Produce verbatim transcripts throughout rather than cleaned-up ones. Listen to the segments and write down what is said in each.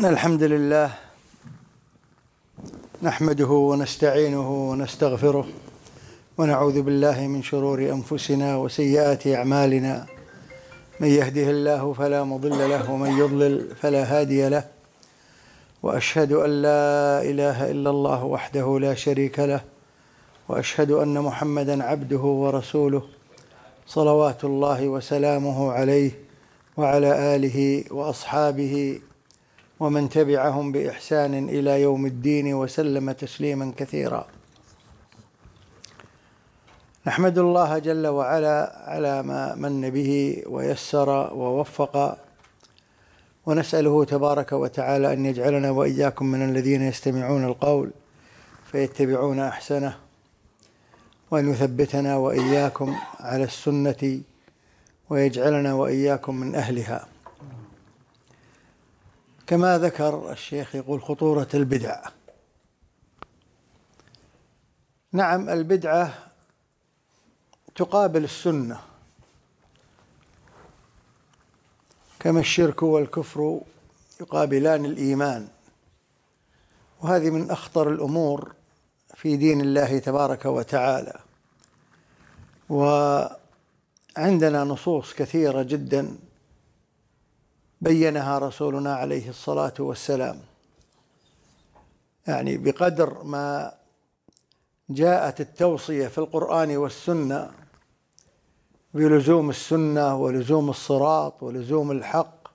الحمد لله نحمده ونستعينه ونستغفره ونعوذ بالله من شرور أنفسنا وسيئات أعمالنا. من يهده الله فلا مضل له ومن يضلل فلا هادي له، وأشهد أن لا إله إلا الله وحده لا شريك له، وأشهد أن محمدًا عبده ورسوله صلوات الله وسلامه عليه وعلى آله وأصحابه ومن تبعهم بإحسان إلى يوم الدين وسلم تسليما كثيرا. نحمد الله جل وعلا على ما من به ويسر ووفق، ونسأله تبارك وتعالى أن يجعلنا وإياكم من الذين يستمعون القول فيتبعون أحسنه، وأن يثبتنا وإياكم على السنة ويجعلنا وإياكم من أهلها. كما ذكر الشيخ يقول خطورة البدع. نعم، البدعة تقابل السنة، كما الشرك والكفر يقابلان الإيمان، وهذه من أخطر الأمور في دين الله تبارك وتعالى. وعندنا نصوص كثيرة جدا بينها رسولنا عليه الصلاة والسلام، يعني بقدر ما جاءت التوصية في القرآن والسنة بلزوم السنة ولزوم الصراط ولزوم الحق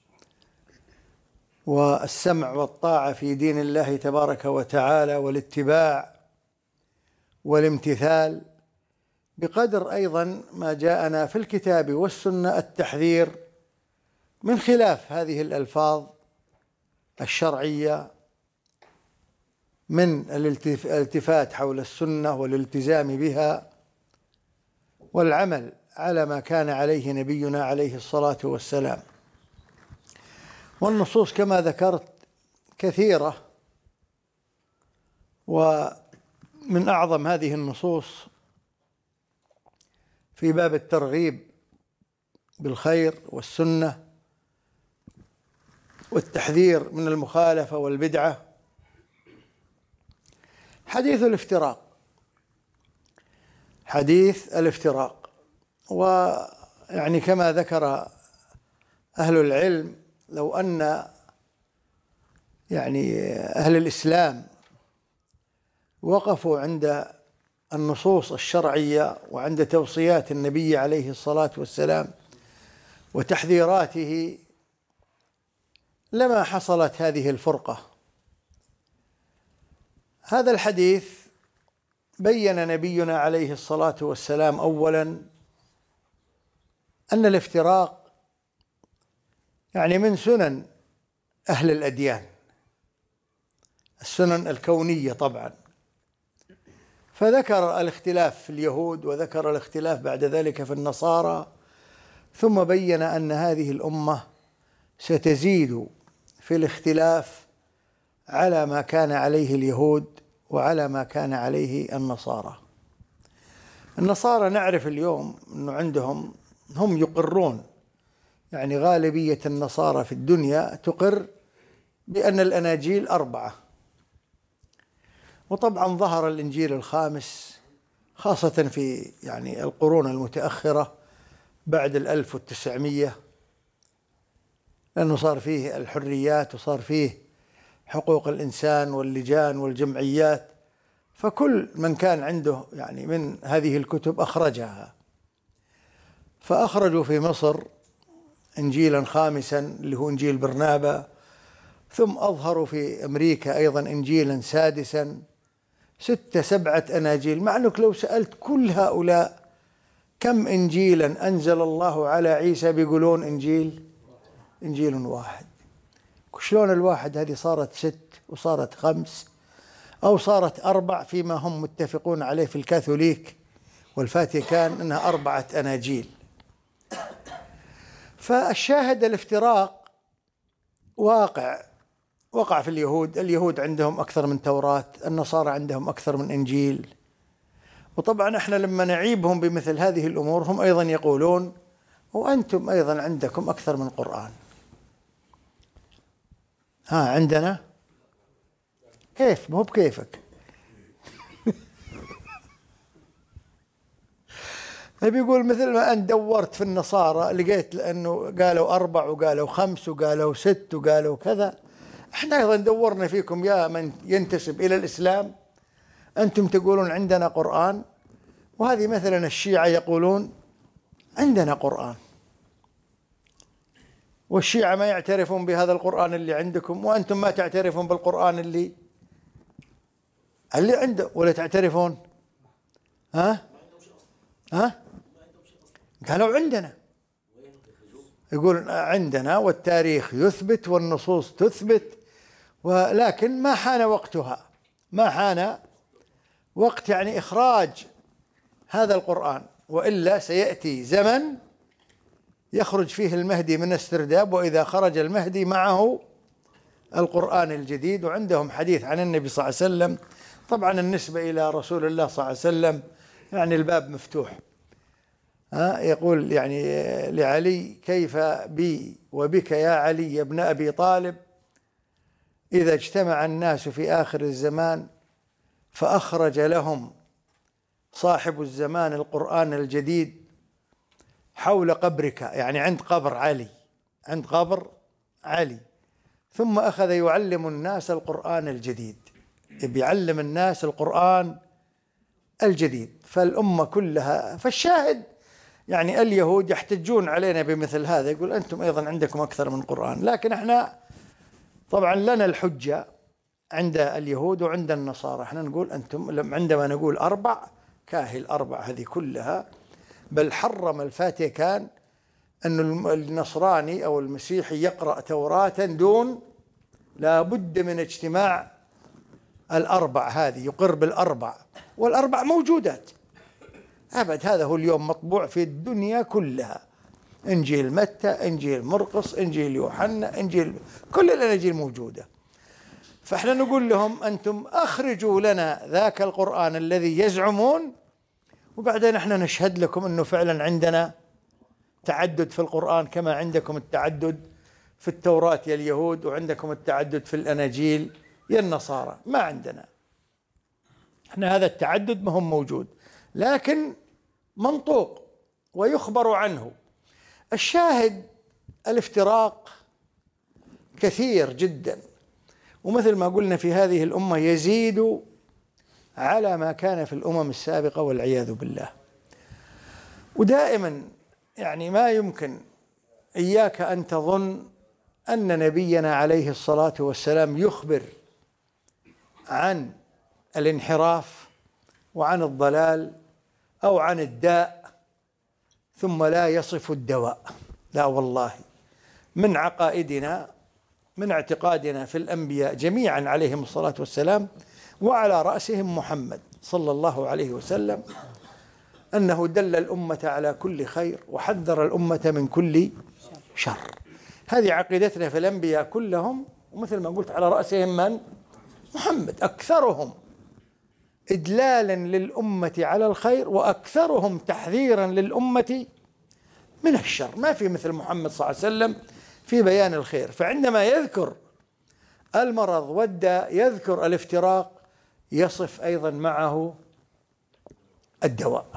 والسمع والطاعة في دين الله تبارك وتعالى والاتباع والامتثال، بقدر أيضا ما جاءنا في الكتاب والسنة التحذير من خلاف هذه الألفاظ الشرعية، من الالتفات حول السنة والالتزام بها والعمل على ما كان عليه نبينا عليه الصلاة والسلام. والنصوص كما ذكرت كثيرة، ومن أعظم هذه النصوص في باب الترغيب بالخير والسنة والتحذير من المخالفة والبدعة حديث الافتراق. حديث الافتراق ويعني كما ذكر أهل العلم، لو أن يعني أهل الإسلام وقفوا عند النصوص الشرعية وعند توصيات النبي عليه الصلاة والسلام وتحذيراته لما حصلت هذه الفرقة. هذا الحديث بين نبينا عليه الصلاة والسلام أولاً أن الافتراق يعني من سنن أهل الأديان، السنن الكونية طبعاً، فذكر الاختلاف في اليهود وذكر الاختلاف بعد ذلك في النصارى، ثم بين أن هذه الأمة ستزيد في الاختلاف على ما كان عليه اليهود وعلى ما كان عليه النصارى. النصارى نعرف اليوم أنه عندهم هم يقرون، يعني غالبية النصارى في الدنيا تقر بأن الأناجيل أربعة، وطبعا ظهر الإنجيل الخامس خاصة في يعني القرون المتأخرة بعد الألف والتسعمية، لأنه صار فيه الحريات وصار فيه حقوق الإنسان واللجان والجمعيات، فكل من كان عنده يعني من هذه الكتب أخرجها. فأخرجوا في مصر إنجيلا خامسا اللي هو إنجيل برنابا، ثم أظهروا في أمريكا أيضا إنجيلا سادسا، ستة سبعة أناجيل، مع أنك لو سألت كل هؤلاء كم إنجيلا أنزل الله على عيسى بيقولون إنجيل إنجيل واحد. شلون الواحد هذه صارت ست وصارت خمس أو صارت أربع، فيما هم متفقون عليه في الكاثوليك والفاتيكان أنها أربعة أناجيل. فالشاهد الافتراق واقع وقع في اليهود. اليهود عندهم أكثر من توراة، النصارى عندهم أكثر من إنجيل. وطبعا احنا لما نعيبهم بمثل هذه الأمور هم أيضا يقولون وأنتم أيضا عندكم أكثر من قرآن. ها عندنا كيف؟ مو بكيفك. بيقول مثل ما أنت دورت في النصارى لقيت لأنه قالوا أربع وقالوا خمس وقالوا ست وقالوا كذا، احنا أيضا دورنا فيكم يا من ينتسب إلى الإسلام، أنتم تقولون عندنا قرآن، وهذه مثلا الشيعة يقولون عندنا قرآن، والشيعة ما يعترفون بهذا القرآن اللي عندكم، وأنتم ما تعترفون بالقرآن اللي اللي عنده، ولا تعترفون؟ ها؟ ها؟ قالوا عندنا، يقول عندنا والتاريخ يثبت والنصوص تثبت، ولكن ما حان وقتها، ما حان وقت يعني إخراج هذا القرآن، وإلا سيأتي زمن يخرج فيه المهدي من السرداب، وإذا خرج المهدي معه القرآن الجديد. وعندهم حديث عن النبي صلى الله عليه وسلم، طبعا النسبة إلى رسول الله صلى الله عليه وسلم يعني الباب مفتوح. ها يقول يعني لعلي: كيف بي وبك يا علي يا ابن أبي طالب إذا اجتمع الناس في آخر الزمان فأخرج لهم صاحب الزمان القرآن الجديد حول قبرك، يعني عند قبر علي، عند قبر علي، ثم أخذ يعلم الناس القرآن الجديد، بيعلم الناس القرآن الجديد. فالأمة كلها، فالشاهد يعني اليهود يحتجون علينا بمثل هذا، يقول أنتم أيضا عندكم أكثر من قرآن، لكن احنا طبعا لنا الحجة عند اليهود وعند النصارى. احنا نقول أنتم عندما نقول أربع كاهي الأربع هذه كلها، بل حرم الفاتيكان أن النصراني أو المسيحي يقرأ توراة دون، لا بد من اجتماع الأربع هذه، يقر بالأربع، والأربع موجودات أبد. هذا هو اليوم مطبوع في الدنيا كلها، إنجيل متى، إنجيل مرقس، إنجيل يوحنا، إنجيل، كل الأناجيل موجودة. فإحنا نقول لهم أنتم أخرجوا لنا ذاك القرآن الذي يزعمون، وبعدين احنا نشهد لكم أنه فعلا عندنا تعدد في القرآن كما عندكم التعدد في التوراة يا اليهود، وعندكم التعدد في الأناجيل يا النصارى. ما عندنا احنا هذا التعدد، ما هو موجود، لكن منطوق ويخبر عنه. الشاهد الافتراق كثير جدا، ومثل ما قلنا في هذه الأمة يزيد على ما كان في الأمم السابقة والعياذ بالله. ودائما يعني ما يمكن، إياك أن تظن أن نبينا عليه الصلاة والسلام يخبر عن الانحراف وعن الضلال أو عن الداء ثم لا يصف الدواء، لا والله. من عقائدنا، من اعتقادنا في الأنبياء جميعا عليهم الصلاة والسلام، وعلى رأسهم محمد صلى الله عليه وسلم، أنه دل الأمة على كل خير وحذر الأمة من كل شر. هذه عقيدتنا في الأنبياء كلهم، ومثل ما قلت على رأسهم من؟ محمد، أكثرهم إدلالا للأمة على الخير وأكثرهم تحذيرا للأمة من الشر. ما في مثل محمد صلى الله عليه وسلم في بيان الخير. فعندما يذكر المرض والداء، يذكر الافتراق، يصف أيضا معه الدواء.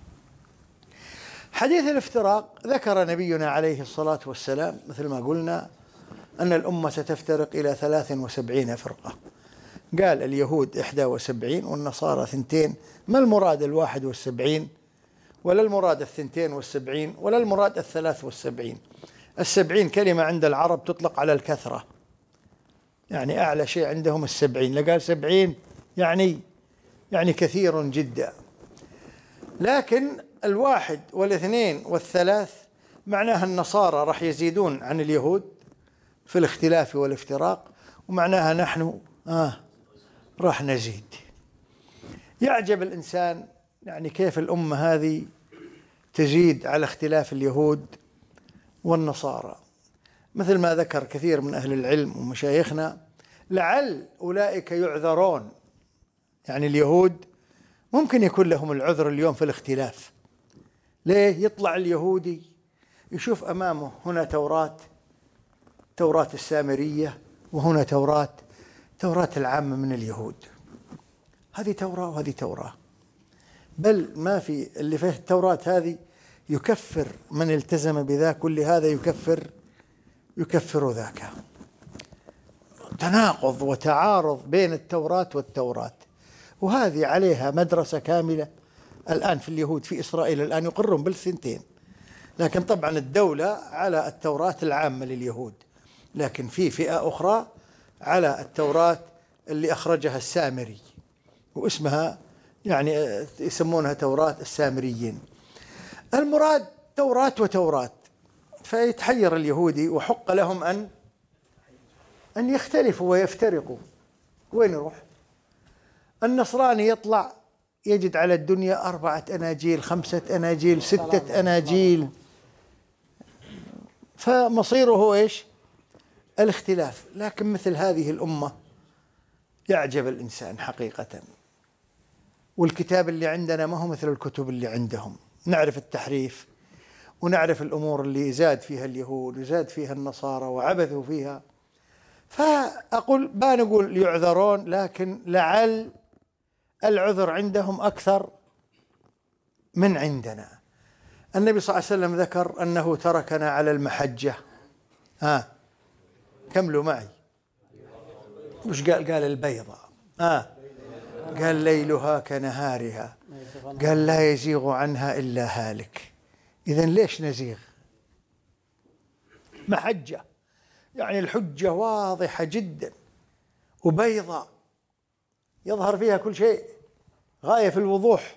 حديث الافتراق ذكر نبينا عليه الصلاة والسلام مثل ما قلنا أن الأمة ستفترق إلى ثلاث وسبعين فرقة. قال اليهود إحدى وسبعين والنصارى ثنتين. ما المراد الواحد والسبعين، ولا المراد الثنتين والسبعين، ولا المراد الثلاث والسبعين؟ السبعين كلمة عند العرب تطلق على الكثرة، يعني أعلى شيء عندهم السبعين، لقال سبعين يعني يعني كثير جدا. لكن الواحد والاثنين والثلاث معناها النصارى راح يزيدون عن اليهود في الاختلاف والافتراق، ومعناها نحن آه راح نزيد. يعجب الإنسان يعني كيف الأمة هذه تزيد على اختلاف اليهود والنصارى. مثل ما ذكر كثير من أهل العلم ومشايخنا، لعل أولئك يعذرون، يعني اليهود ممكن يكون لهم العذر اليوم في الاختلاف. ليه؟ يطلع اليهودي يشوف أمامه هنا توراة، توراة السامرية وهنا توراة، توراة العامة من اليهود، هذه توراة وهذه توراة، بل ما في اللي فيه التوراة هذه يكفر من التزم بذاك، واللي هذا يكفر يكفر ذاك. تناقض وتعارض بين التوراة والتوراة، وهذه عليها مدرسة كاملة الآن في اليهود في إسرائيل، الآن يقرون بالثنتين، لكن طبعا الدولة على التوراة العامة لليهود، لكن في فئة أخرى على التوراة اللي أخرجها السامري، واسمها يعني يسمونها توراة السامريين. المراد توراة وتوراة، فيتحير اليهودي وحق لهم أن أن يختلفوا ويفترقوا. وين يروح؟ النصراني يطلع يجد على الدنيا أربعة أناجيل، خمسة أناجيل، ستة أناجيل، فمصيره إيش؟ الاختلاف. لكن مثل هذه الأمة يعجب الإنسان حقيقة، والكتاب اللي عندنا ما هو مثل الكتب اللي عندهم، نعرف التحريف ونعرف الأمور اللي زاد فيها اليهود وزاد فيها النصارى وعبثوا فيها. فأقول ما نقول يعذرون، لكن لعل العذر عندهم أكثر من عندنا. النبي صلى الله عليه وسلم ذكر أنه تركنا على المحجة. ها كملوا معي، وش قال؟ قال البيضة. ها قال ليلها كنهارها، قال لا يزيغ عنها إلا هالك. إذن ليش نزيغ؟ محجة يعني الحجة واضحة جدا وبيضة يظهر فيها كل شيء غاية في الوضوح.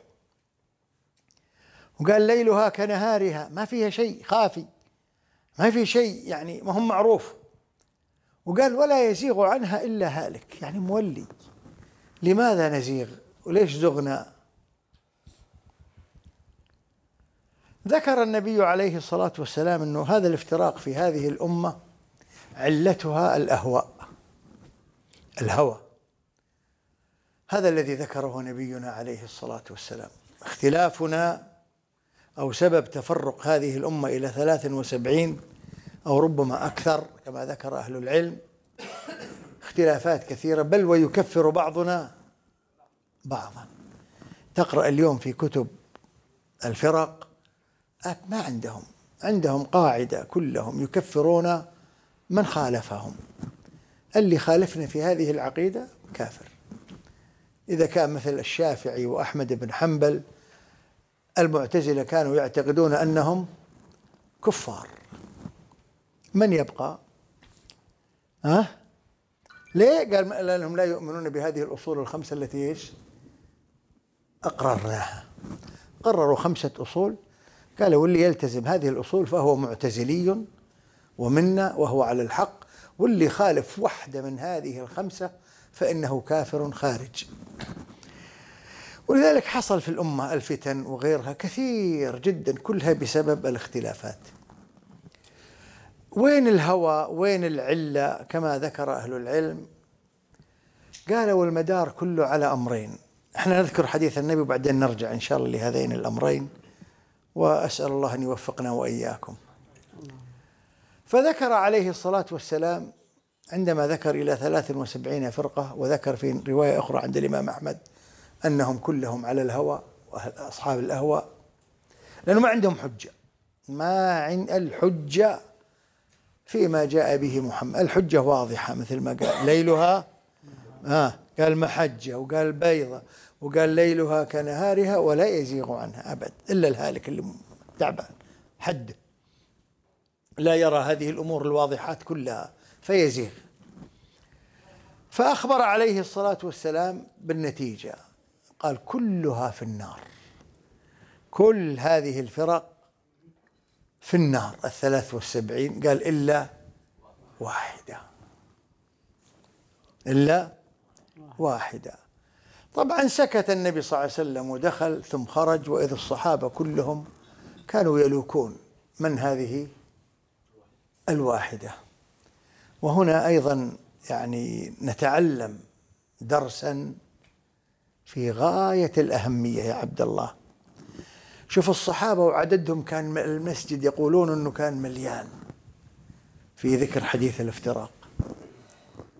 وقال ليلها كنهارها، ما فيها شيء خافي، ما في شيء يعني ما هم معروف. وقال ولا يزيغ عنها إلا هالك، يعني مولي. لماذا نزيغ وليش زغنا؟ ذكر النبي عليه الصلاة والسلام أنه هذا الافتراق في هذه الأمة علتها الأهواء، الهوى، هذا الذي ذكره نبينا عليه الصلاة والسلام. اختلافنا أو سبب تفرق هذه الأمة إلى ثلاث وسبعين أو ربما أكثر كما ذكر أهل العلم اختلافات كثيرة، بل ويكفر بعضنا بعضا. تقرأ اليوم في كتب الفرق ما عندهم عندهم قاعدة كلهم يكفرون من خالفهم. اللي خالفنا في هذه العقيدة كافر. إذا كان مثل الشافعي وأحمد بن حنبل، المعتزلة كانوا يعتقدون أنهم كفار، من يبقى؟ ها؟ ليه؟ قال لأنهم لا يؤمنون بهذه الأصول الخمسة التي إيش؟ أقررناها. قرروا خمسة أصول، قالوا واللي يلتزم هذه الأصول فهو معتزلي ومنا وهو على الحق، واللي خالف واحدة من هذه الخمسة فإنه كافر خارج. ولذلك حصل في الأمة الفتن وغيرها كثير جدا، كلها بسبب الاختلافات. وين الهوى؟ وين العلة؟ كما ذكر أهل العلم قالوا المدار كله على أمرين. احنا نذكر حديث النبي وبعدين نرجع إن شاء الله لهذين الأمرين، وأسأل الله أن يوفقنا وإياكم. فذكر عليه الصلاة والسلام عندما ذكر إلى ثلاث وسبعين فرقة، وذكر في رواية أخرى عند الإمام أحمد أنهم كلهم على الهوى وأصحاب الأهواء، لأنه ما عندهم حجة، ما عند الحجة فيما جاء به محمد. الحجة واضحة مثل ما قال ليلها آه قال محجة، وقال بيضة، وقال ليلها كنهارها ولا يزيغ عنها أبد إلا الهالك اللي تعبان حد لا يرى هذه الأمور الواضحات كلها فيزيغ. فأخبر عليه الصلاة والسلام بالنتيجة، قال كلها في النار، كل هذه الفرق في النار الثلاث والسبعين، قال إلا واحدة، إلا واحدة. طبعا سكت النبي صلى الله عليه وسلم ودخل ثم خرج، وإذ الصحابة كلهم كانوا يلوكون من هذه الواحدة. وهنا أيضا يعني نتعلم درسا في غاية الأهمية يا عبد الله. شوف الصحابة وعددهم كان المسجد يقولون أنه كان مليان في ذكر حديث الافتراق،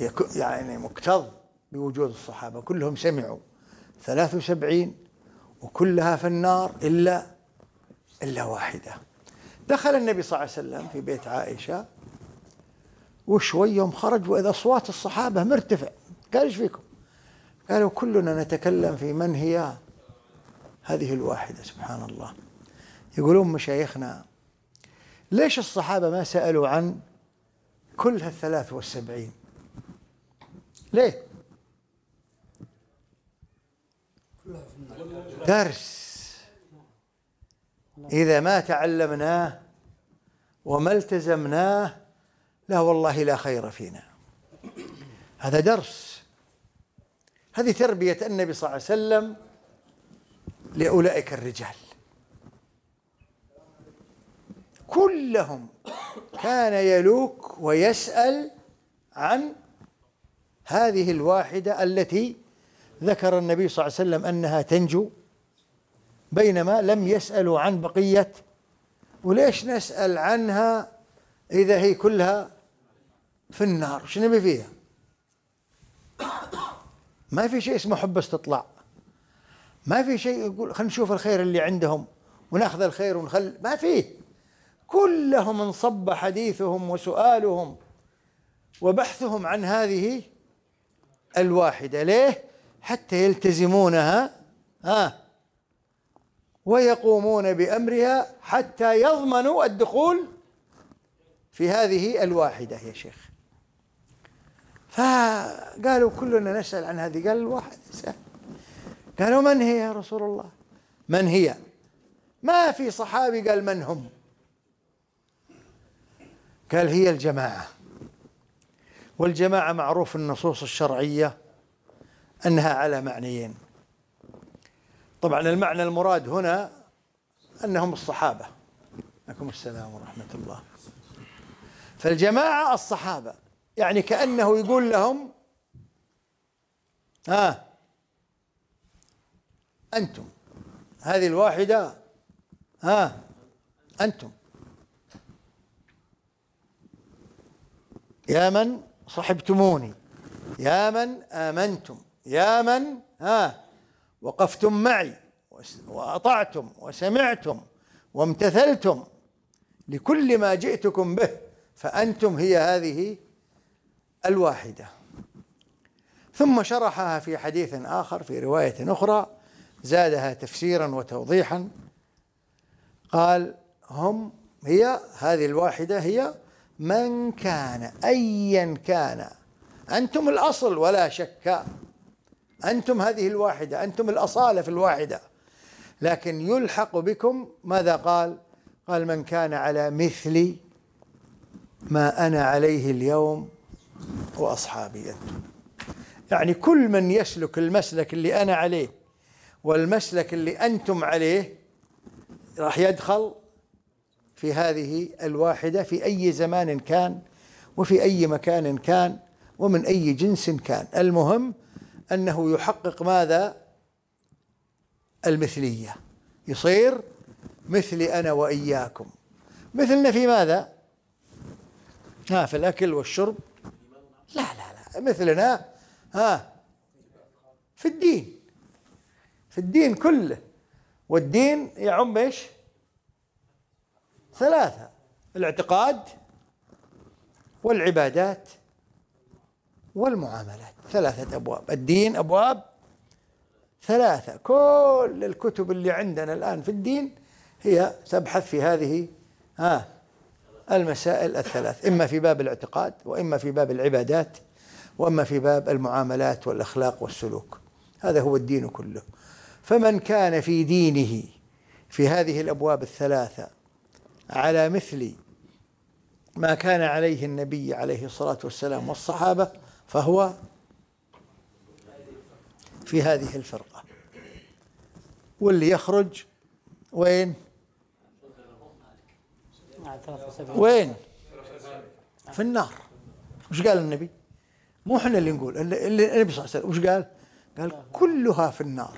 يعني مكتظ بوجود الصحابة، كلهم سمعوا ثلاث وسبعين وكلها في النار إلا إلا واحدة. دخل النبي صلى الله عليه وسلم في بيت عائشة وشوي يوم خرج وإذا أصوات الصحابة مرتفع. قال إيش فيكم؟ قالوا كلنا نتكلم في من هي هذه الواحدة. سبحان الله. يقولون مشايخنا ليش الصحابة ما سألوا عن كل هالثلاث والسبعين؟ ليه؟ درس إذا ما تعلمناه وما التزمناه لا والله لا خير فينا. هذا درس، هذه تربية النبي صلى الله عليه وسلم لأولئك الرجال كلهم. كان يلوك ويسأل عن هذه الواحدة التي ذكر النبي صلى الله عليه وسلم أنها تنجو، بينما لم يسألوا عن بقية. وليش نسأل عنها إذا هي كلها في النار؟ وش نبي فيها؟ ما في شيء اسمه حب استطلاع، ما في شيء يقول خلينا نشوف الخير اللي عندهم وناخذ الخير ونخل، ما فيه. كلهم انصب حديثهم وسؤالهم وبحثهم عن هذه الواحدة. ليه؟ حتى يلتزمونها ها ويقومون بأمرها حتى يضمنوا الدخول في هذه الواحدة يا شيخ. فقالوا كلنا نسأل عن هذه. قال الواحد سأل. قالوا من هي يا رسول الله؟ من هي؟ ما في صحابي قال من هم. قال هي الجماعة. والجماعة معروف النصوص الشرعية أنها على معنيين. طبعا المعنى المراد هنا أنهم الصحابة. عليكم السلام ورحمة الله. فالجماعة الصحابة، يعني كأنه يقول لهم ها أنتم هذه الواحدة، ها أنتم يا من صحبتموني، يا من آمنتم، يا من ها وقفتم معي وأطعتم وسمعتم وامتثلتم لكل ما جئتكم به، فأنتم هي هذه الواحدة. ثم شرحها في حديث آخر في رواية أخرى زادها تفسيرا وتوضيحا. قال هم هي هذه الواحدة هي من كان أيا كان، أنتم الأصل ولا شك، أنتم هذه الواحدة، أنتم الأصالة في الواحدة، لكن يلحق بكم ماذا قال؟ قال من كان على مثل ما أنا عليه اليوم وأصحابي أنتم. يعني كل من يسلك المسلك اللي أنا عليه والمسلك اللي أنتم عليه راح يدخل في هذه الواحدة في أي زمان كان وفي أي مكان كان ومن أي جنس كان. المهم أنه يحقق ماذا؟ المثلية، يصير مثلي أنا وإياكم. مثلنا في ماذا؟ ها في الأكل والشرب؟ لا لا لا، مثلنا ها في الدين، في الدين كله. والدين يعم ايش؟ ثلاثة: الاعتقاد والعبادات والمعاملات. ثلاثة أبواب. الدين أبواب ثلاثة. كل الكتب اللي عندنا الآن في الدين هي تبحث في هذه ها المسائل الثلاث، إما في باب الاعتقاد وإما في باب العبادات وإما في باب المعاملات والأخلاق والسلوك. هذا هو الدين كله. فمن كان في دينه في هذه الأبواب الثلاثة على مثل ما كان عليه النبي عليه الصلاة والسلام والصحابة فهو في هذه الفرقة. واللي يخرج وين؟ وين؟ في النار. وش قال النبي؟ مو احنا اللي نقول، اللي النبي صلى الله عليه وسلم وش قال؟ قال كلها في النار.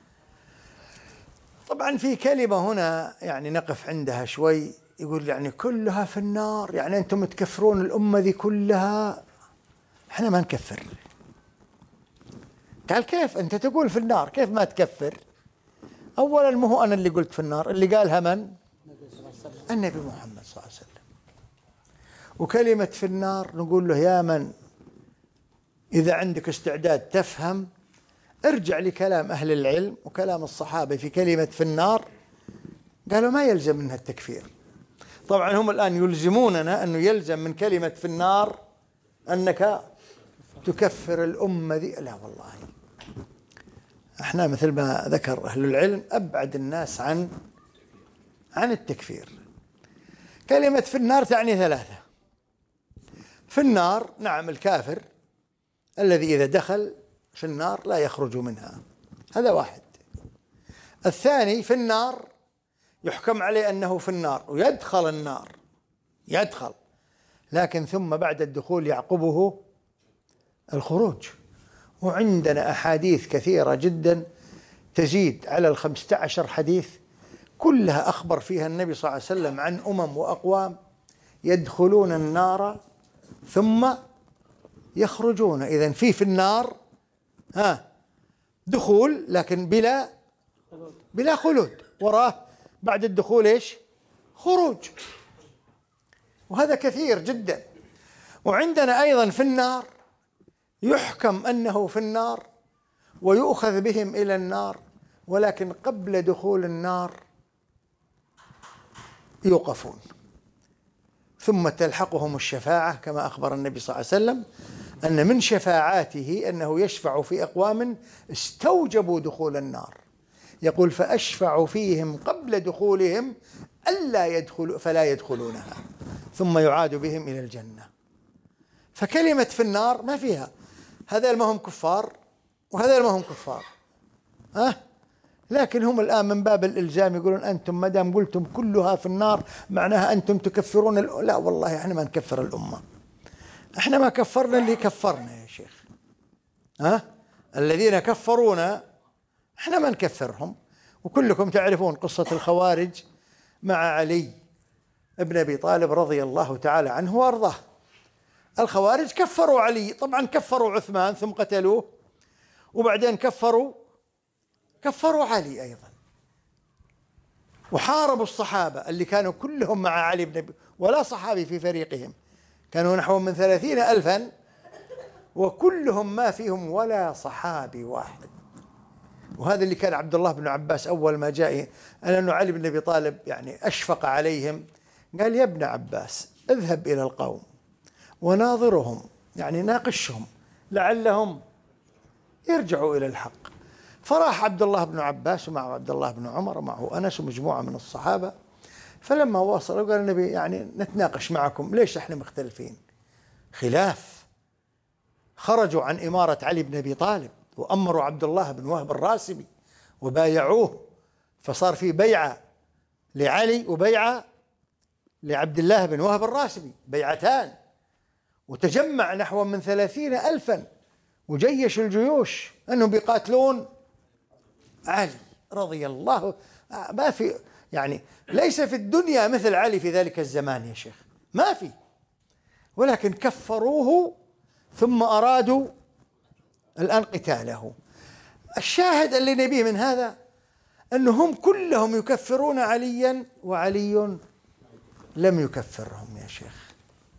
طبعا في كلمة هنا يعني نقف عندها شوي. يقول يعني كلها في النار، يعني أنتم تكفرون الأمة ذي كلها؟ احنا ما نكفر. قال كيف أنت تقول في النار، كيف ما تكفر؟ أولا مو هو أنا اللي قلت في النار، اللي قالها من؟ النبي محمد صلى الله عليه وسلم. وكلمة في النار نقول له يا من إذا عندك استعداد تفهم ارجع لكلام أهل العلم وكلام الصحابة في كلمة في النار، قالوا ما يلزم منها التكفير. طبعا هم الآن يلزموننا أنه يلزم من كلمة في النار أنك تكفر الأمة ذي. لا والله، احنا مثل ما ذكر أهل العلم أبعد الناس عن عن التكفير. كلمة في النار تعني ثلاثة. في النار نعم الكافر الذي إذا دخل في النار لا يخرج منها، هذا واحد. الثاني في النار يحكم عليه أنه في النار ويدخل النار، يدخل، لكن ثم بعد الدخول يعقبه الخروج. وعندنا أحاديث كثيرة جدا تزيد على الخمسة عشر حديث، كلها أخبر فيها النبي صلى الله عليه وسلم عن أمم وأقوام يدخلون النار ثم يخرجون. إذن في في النار ها دخول لكن بلا بلا خلود، وراه بعد الدخول إيش؟ خروج. وهذا كثير جدا. وعندنا أيضا في النار يحكم أنه في النار ويؤخذ بهم إلى النار، ولكن قبل دخول النار يوقفون ثم تلحقهم الشفاعة، كما أخبر النبي صلى الله عليه وسلم أن من شفاعاته أنه يشفع في أقوام استوجبوا دخول النار، يقول فأشفع فيهم قبل دخولهم ألا يدخلوا فلا يدخلونها ثم يعاد بهم إلى الجنة. فكلمة في النار ما فيها هذا ما هم كفار وهذا ما هم كفار، ها أه؟ لكن هم الآن من باب الإلزام يقولون أنتم ما دام قلتم كلها في النار معناها أنتم تكفرون ال... لا والله احنا ما نكفر الأمة، احنا ما كفرنا اللي كفرنا يا شيخ، ها أه؟ الذين كفرونا احنا ما نكفرهم. وكلكم تعرفون قصة الخوارج مع علي ابن أبي طالب رضي الله تعالى عنه وأرضاه. الخوارج كفروا علي، طبعا كفروا عثمان ثم قتلوه، وبعدين كفروا كفروا علي أيضا، وحاربوا الصحابة اللي كانوا كلهم مع علي بن أبي، ولا صحابي في فريقهم، كانوا نحو من ثلاثين ألفا وكلهم ما فيهم ولا صحابي واحد. وهذا اللي كان عبد الله بن عباس أول ما جاء أنه علي بن أبي طالب يعني أشفق عليهم، قال يا ابن عباس اذهب إلى القوم وناظرهم، يعني ناقشهم لعلهم يرجعوا إلى الحق. فراح عبد الله بن عباس ومعه عبد الله بن عمر ومعه أنس ومجموعة من الصحابة، فلما وصلوا قال النبي يعني نتناقش معكم، ليش احنا مختلفين؟ خلاف. خرجوا عن إمارة علي بن أبي طالب وأمروا عبد الله بن وهب الراسبي وبايعوه، فصار في بيعة لعلي وبيعة لعبد الله بن وهب الراسبي، بيعتان، وتجمع نحو من ثلاثين ألفا وجيش الجيوش أنهم بيقاتلون علي رضي الله. ما في يعني ليس في الدنيا مثل علي في ذلك الزمان يا شيخ، ما في، ولكن كفروه ثم أرادوا الآن قتاله. الشاهد اللي نبيه من هذا أنهم كلهم يكفرون عليا وعلي لم يكفرهم يا شيخ،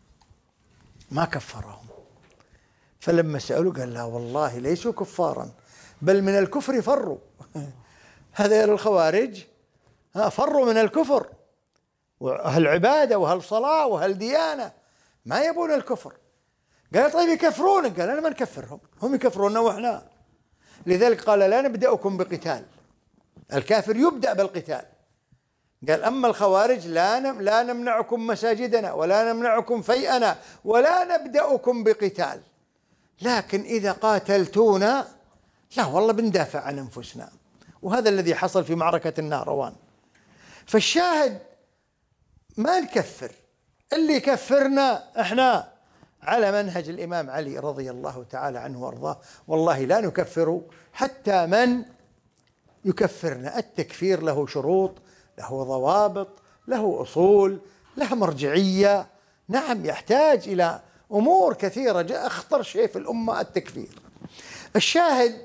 ما كفرهم. فلما سألوا قال لا والله ليسوا كفارا بل من الكفر فروا. هذا الخوارج فروا من الكفر، وهل عبادة وهل صلاة وهل ديانة، ما يبون الكفر. قال طيب يكفرونك، قال أنا ما نكفرهم، هم يكفروننا وإحنا. لذلك قال لا نبدأكم بقتال، الكافر يبدأ بالقتال. قال أما الخوارج لا لا نمنعكم مساجدنا ولا نمنعكم فيئنا ولا نبدأكم بقتال، لكن إذا قاتلتونا لا والله بندافع عن أنفسنا. وهذا الذي حصل في معركة النهروان. فالشاهد ما نكفر، اللي يكفرنا احنا على منهج الإمام علي رضي الله تعالى عنه وارضاه، والله لا نكفر حتى من يكفرنا. التكفير له شروط، له ضوابط، له أصول، له مرجعية، نعم يحتاج إلى أمور كثيرة. جاء أخطر شيء في الأمة التكفير. الشاهد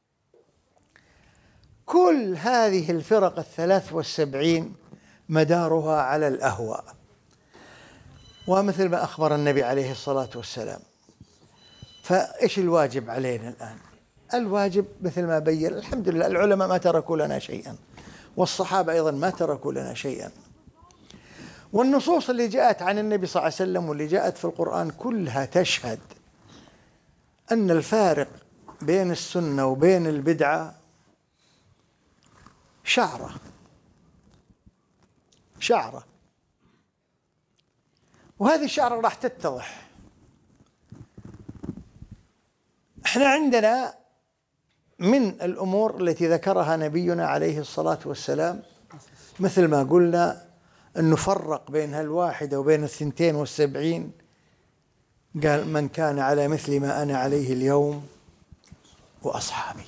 كل هذه الفرق الثلاث والسبعين مدارها على الأهواء، ومثل ما أخبر النبي عليه الصلاة والسلام. فإيش الواجب علينا الآن؟ الواجب مثل ما بين، الحمد لله العلماء ما تركوا لنا شيئا، والصحابة أيضا ما تركوا لنا شيئا، والنصوص اللي جاءت عن النبي صلى الله عليه وسلم واللي جاءت في القرآن كلها تشهد أن الفارق بين السنة وبين البدعة شعرة شعرة، وهذه الشعرة راح تتضح. احنا عندنا من الأمور التي ذكرها نبينا عليه الصلاة والسلام مثل ما قلنا أن نفرق بين الواحدة وبين الثنتين والسبعين. قال من كان على مثل ما أنا عليه اليوم وأصحابي.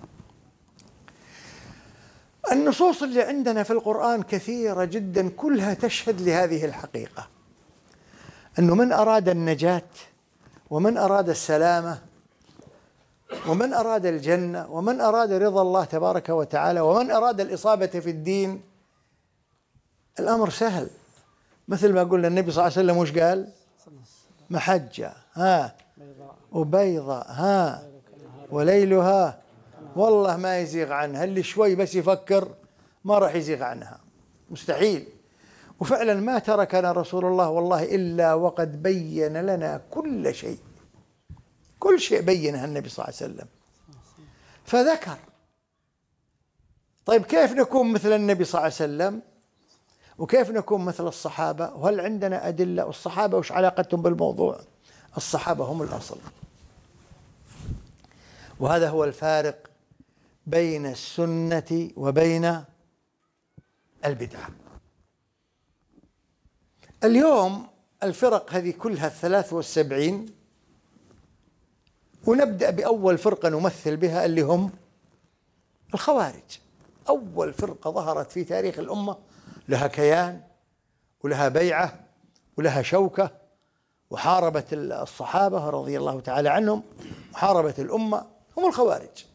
النصوص اللي عندنا في القرآن كثيرة جدا، كلها تشهد لهذه الحقيقة، أنه من أراد النجاة ومن أراد السلامة ومن أراد الجنة ومن أراد رضا الله تبارك وتعالى ومن أراد الإصابة في الدين، الأمر سهل. مثل ما قلنا النبي صلى الله عليه وسلم وش قال؟ محجة ها وبيضة ها وليلها والله ما يزيغ عنها، اللي شوي بس يفكر ما راح يزيغ عنها، مستحيل. وفعلا ما تركنا رسول الله والله إلا وقد بين لنا كل شيء، كل شيء بينها النبي صلى الله عليه وسلم فذكر. طيب كيف نكون مثل النبي صلى الله عليه وسلم وكيف نكون مثل الصحابة؟ وهل عندنا أدلة؟ والصحابة وش علاقتهم بالموضوع؟ الصحابة هم الأصل، وهذا هو الفارق بين السنة وبين البدعة. اليوم الفرق هذه كلها الثلاث والسبعين، ونبدأ بأول فرقة نمثل بها اللي هم الخوارج. أول فرقة ظهرت في تاريخ الأمة، لها كيان ولها بيعة ولها شوكة، وحاربت الصحابة رضي الله تعالى عنهم وحاربت الأمة، هم الخوارج.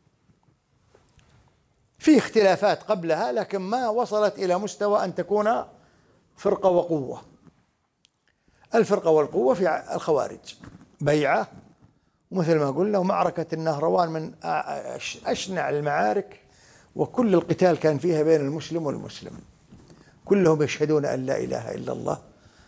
في اختلافات قبلها لكن ما وصلت إلى مستوى أن تكون فرقة وقوة. الفرقة والقوة في الخوارج، بيعة ومثل ما قلنا ومعركة النهروان من أشنع المعارك، وكل القتال كان فيها بين المسلم والمسلم، كلهم يشهدون أن لا إله إلا الله.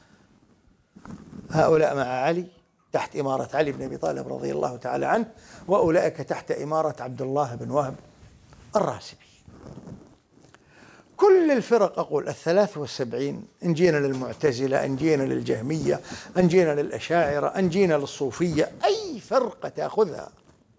هؤلاء مع علي تحت إمارة علي بن أبي طالب رضي الله تعالى عنه، وأولئك تحت إمارة عبد الله بن وهب الراسبي. كل الفرق أقول الثلاث والسبعين، إن جينا للمعتزلة، إن جينا للجهمية، إن جينا للأشاعرة، إن جينا للصوفية، أي فرقة تأخذها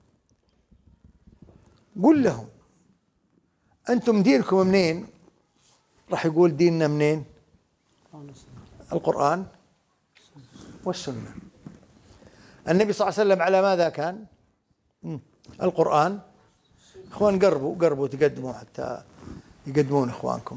قل لهم أنتم دينكم منين؟ راح يقول ديننا منين؟ القرآن والسنة. النبي صلى الله عليه وسلم على ماذا كان؟ القرآن. إخوان قربوا قربوا تقدموا حتى يقدمون إخوانكم.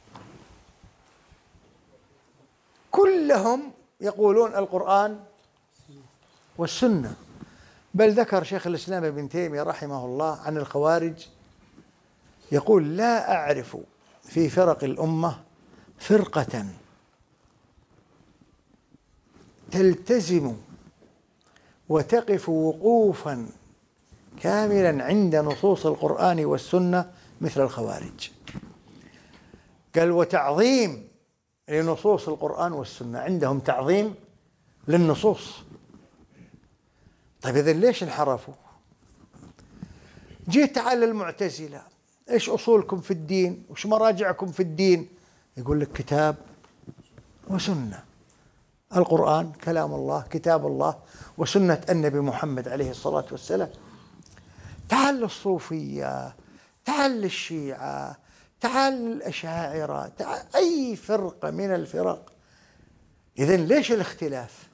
كلهم يقولون القرآن والسنة. بل ذكر شيخ الإسلام ابن تيمية رحمه الله عن الخوارج يقول لا أعرف في فرق الأمة فرقة تلتزم وتقف وقوفا كاملا عند نصوص القرآن والسنة مثل الخوارج. قال وتعظيم لنصوص القرآن والسنة، عندهم تعظيم للنصوص. طيب إذن ليش انحرفوا؟ جيت على المعتزلة، إيش أصولكم في الدين؟ وش مراجعكم في الدين؟ يقول لك كتاب وسنة، القرآن كلام الله كتاب الله وسنة النبي محمد عليه الصلاة والسلام. تعال الصوفية، تعال الشيعة، تعال الأشاعرة، تعال أي فرقة من الفرق. إذن ليش الاختلاف؟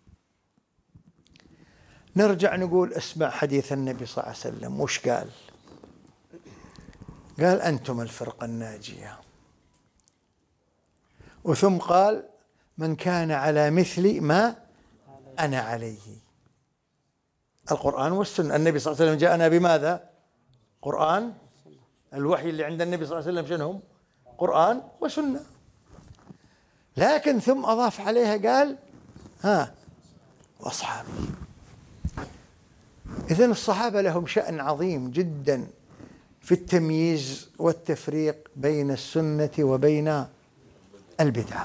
نرجع نقول اسمع حديث النبي صلى الله عليه وسلم وش قال؟ قال أنتم الفرقة الناجية، وثم قال من كان على مثل ما أنا عليه. القرآن والسنة. النبي صلى الله عليه وسلم جاءنا بماذا؟ قرآن. الوحي اللي عند النبي صلى الله عليه وسلم شنهم؟ قرآن وسنة. لكن ثم أضاف عليها قال ها وأصحابه. إذن الصحابة لهم شأن عظيم جدا في التمييز والتفريق بين السنة وبين البدعة.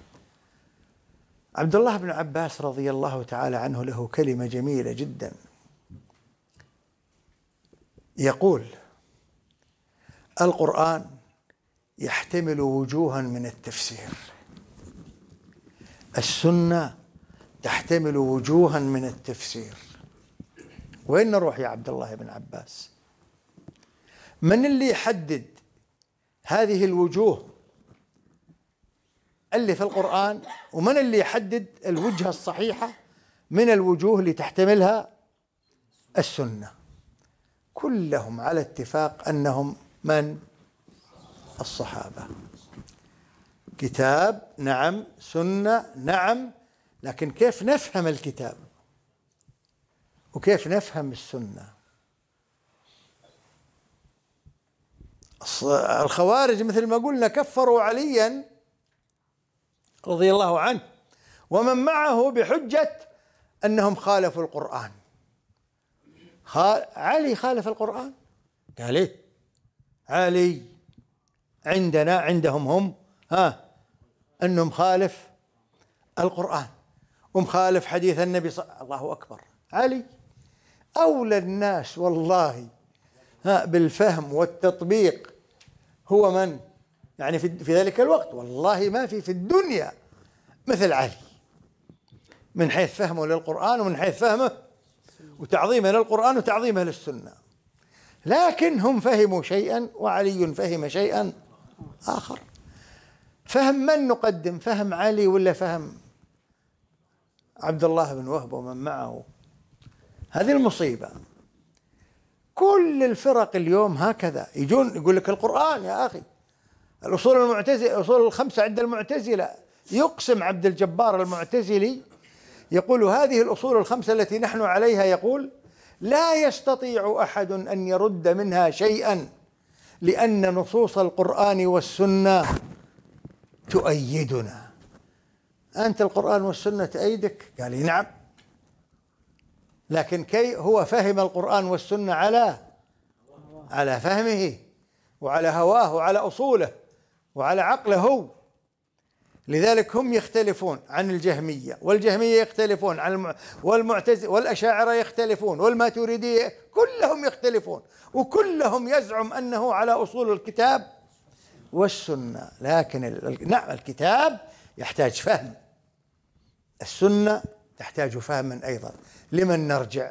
عبد الله بن عباس رضي الله تعالى عنه له كلمة جميلة جدا، يقول: القرآن يحتمل وجوها من التفسير، السنة تحتمل وجوها من التفسير. وين نروح يا عبد الله بن عباس؟ من اللي يحدد هذه الوجوه اللي في القرآن، ومن اللي يحدد الوجهة الصحيحة من الوجوه اللي تحتملها السنة؟ كلهم على اتفاق أنهم من؟ الصحابة. كتاب نعم، سنة نعم، لكن كيف نفهم الكتاب وكيف نفهم السنة؟ الخوارج مثل ما قلنا كفروا عليا رضي الله عنه ومن معه بحجة أنهم خالفوا القرآن. علي خالف القرآن؟ قال إيه؟ علي عندنا عندهم هم ها أنهم خالف القرآن ومخالف حديث النبي صلى الله أكبر. علي أولى الناس والله ها بالفهم والتطبيق هو من؟ يعني في, في ذلك الوقت والله ما في في الدنيا مثل علي من حيث فهمه للقرآن ومن حيث فهمه وتعظيمه للقرآن وتعظيمه للسنة. لكن هم فهموا شيئا وعلي فهم شيئا آخر. فهم من نقدم؟ فهم علي ولا فهم عبد الله بن وهب ومن معه؟ هذه المصيبة. كل الفرق اليوم هكذا يجون يقول لك القرآن يا أخي، الأصول المعتزلة، الأصول الخمسة عند المعتزلة، يقسم عبد الجبار المعتزلي يقول هذه الأصول الخمسة التي نحن عليها، يقول لا يستطيع أحد أن يرد منها شيئا لأن نصوص القرآن والسنة تؤيدنا. أنت القرآن والسنة تأيدك؟ قال لي نعم، لكن كي هو فهم القرآن والسنة على على فهمه وعلى هواه وعلى أصوله وعلى عقله هو. لذلك هم يختلفون عن الجهمية، والجهمية يختلفون عن الم... والمعتزلة والأشاعرة يختلفون والماتريدية، كلهم يختلفون وكلهم يزعم أنه على أصول الكتاب والسنة. لكن ال... نعم الكتاب يحتاج فهم، السنة تحتاج فهما أيضا. لمن نرجع؟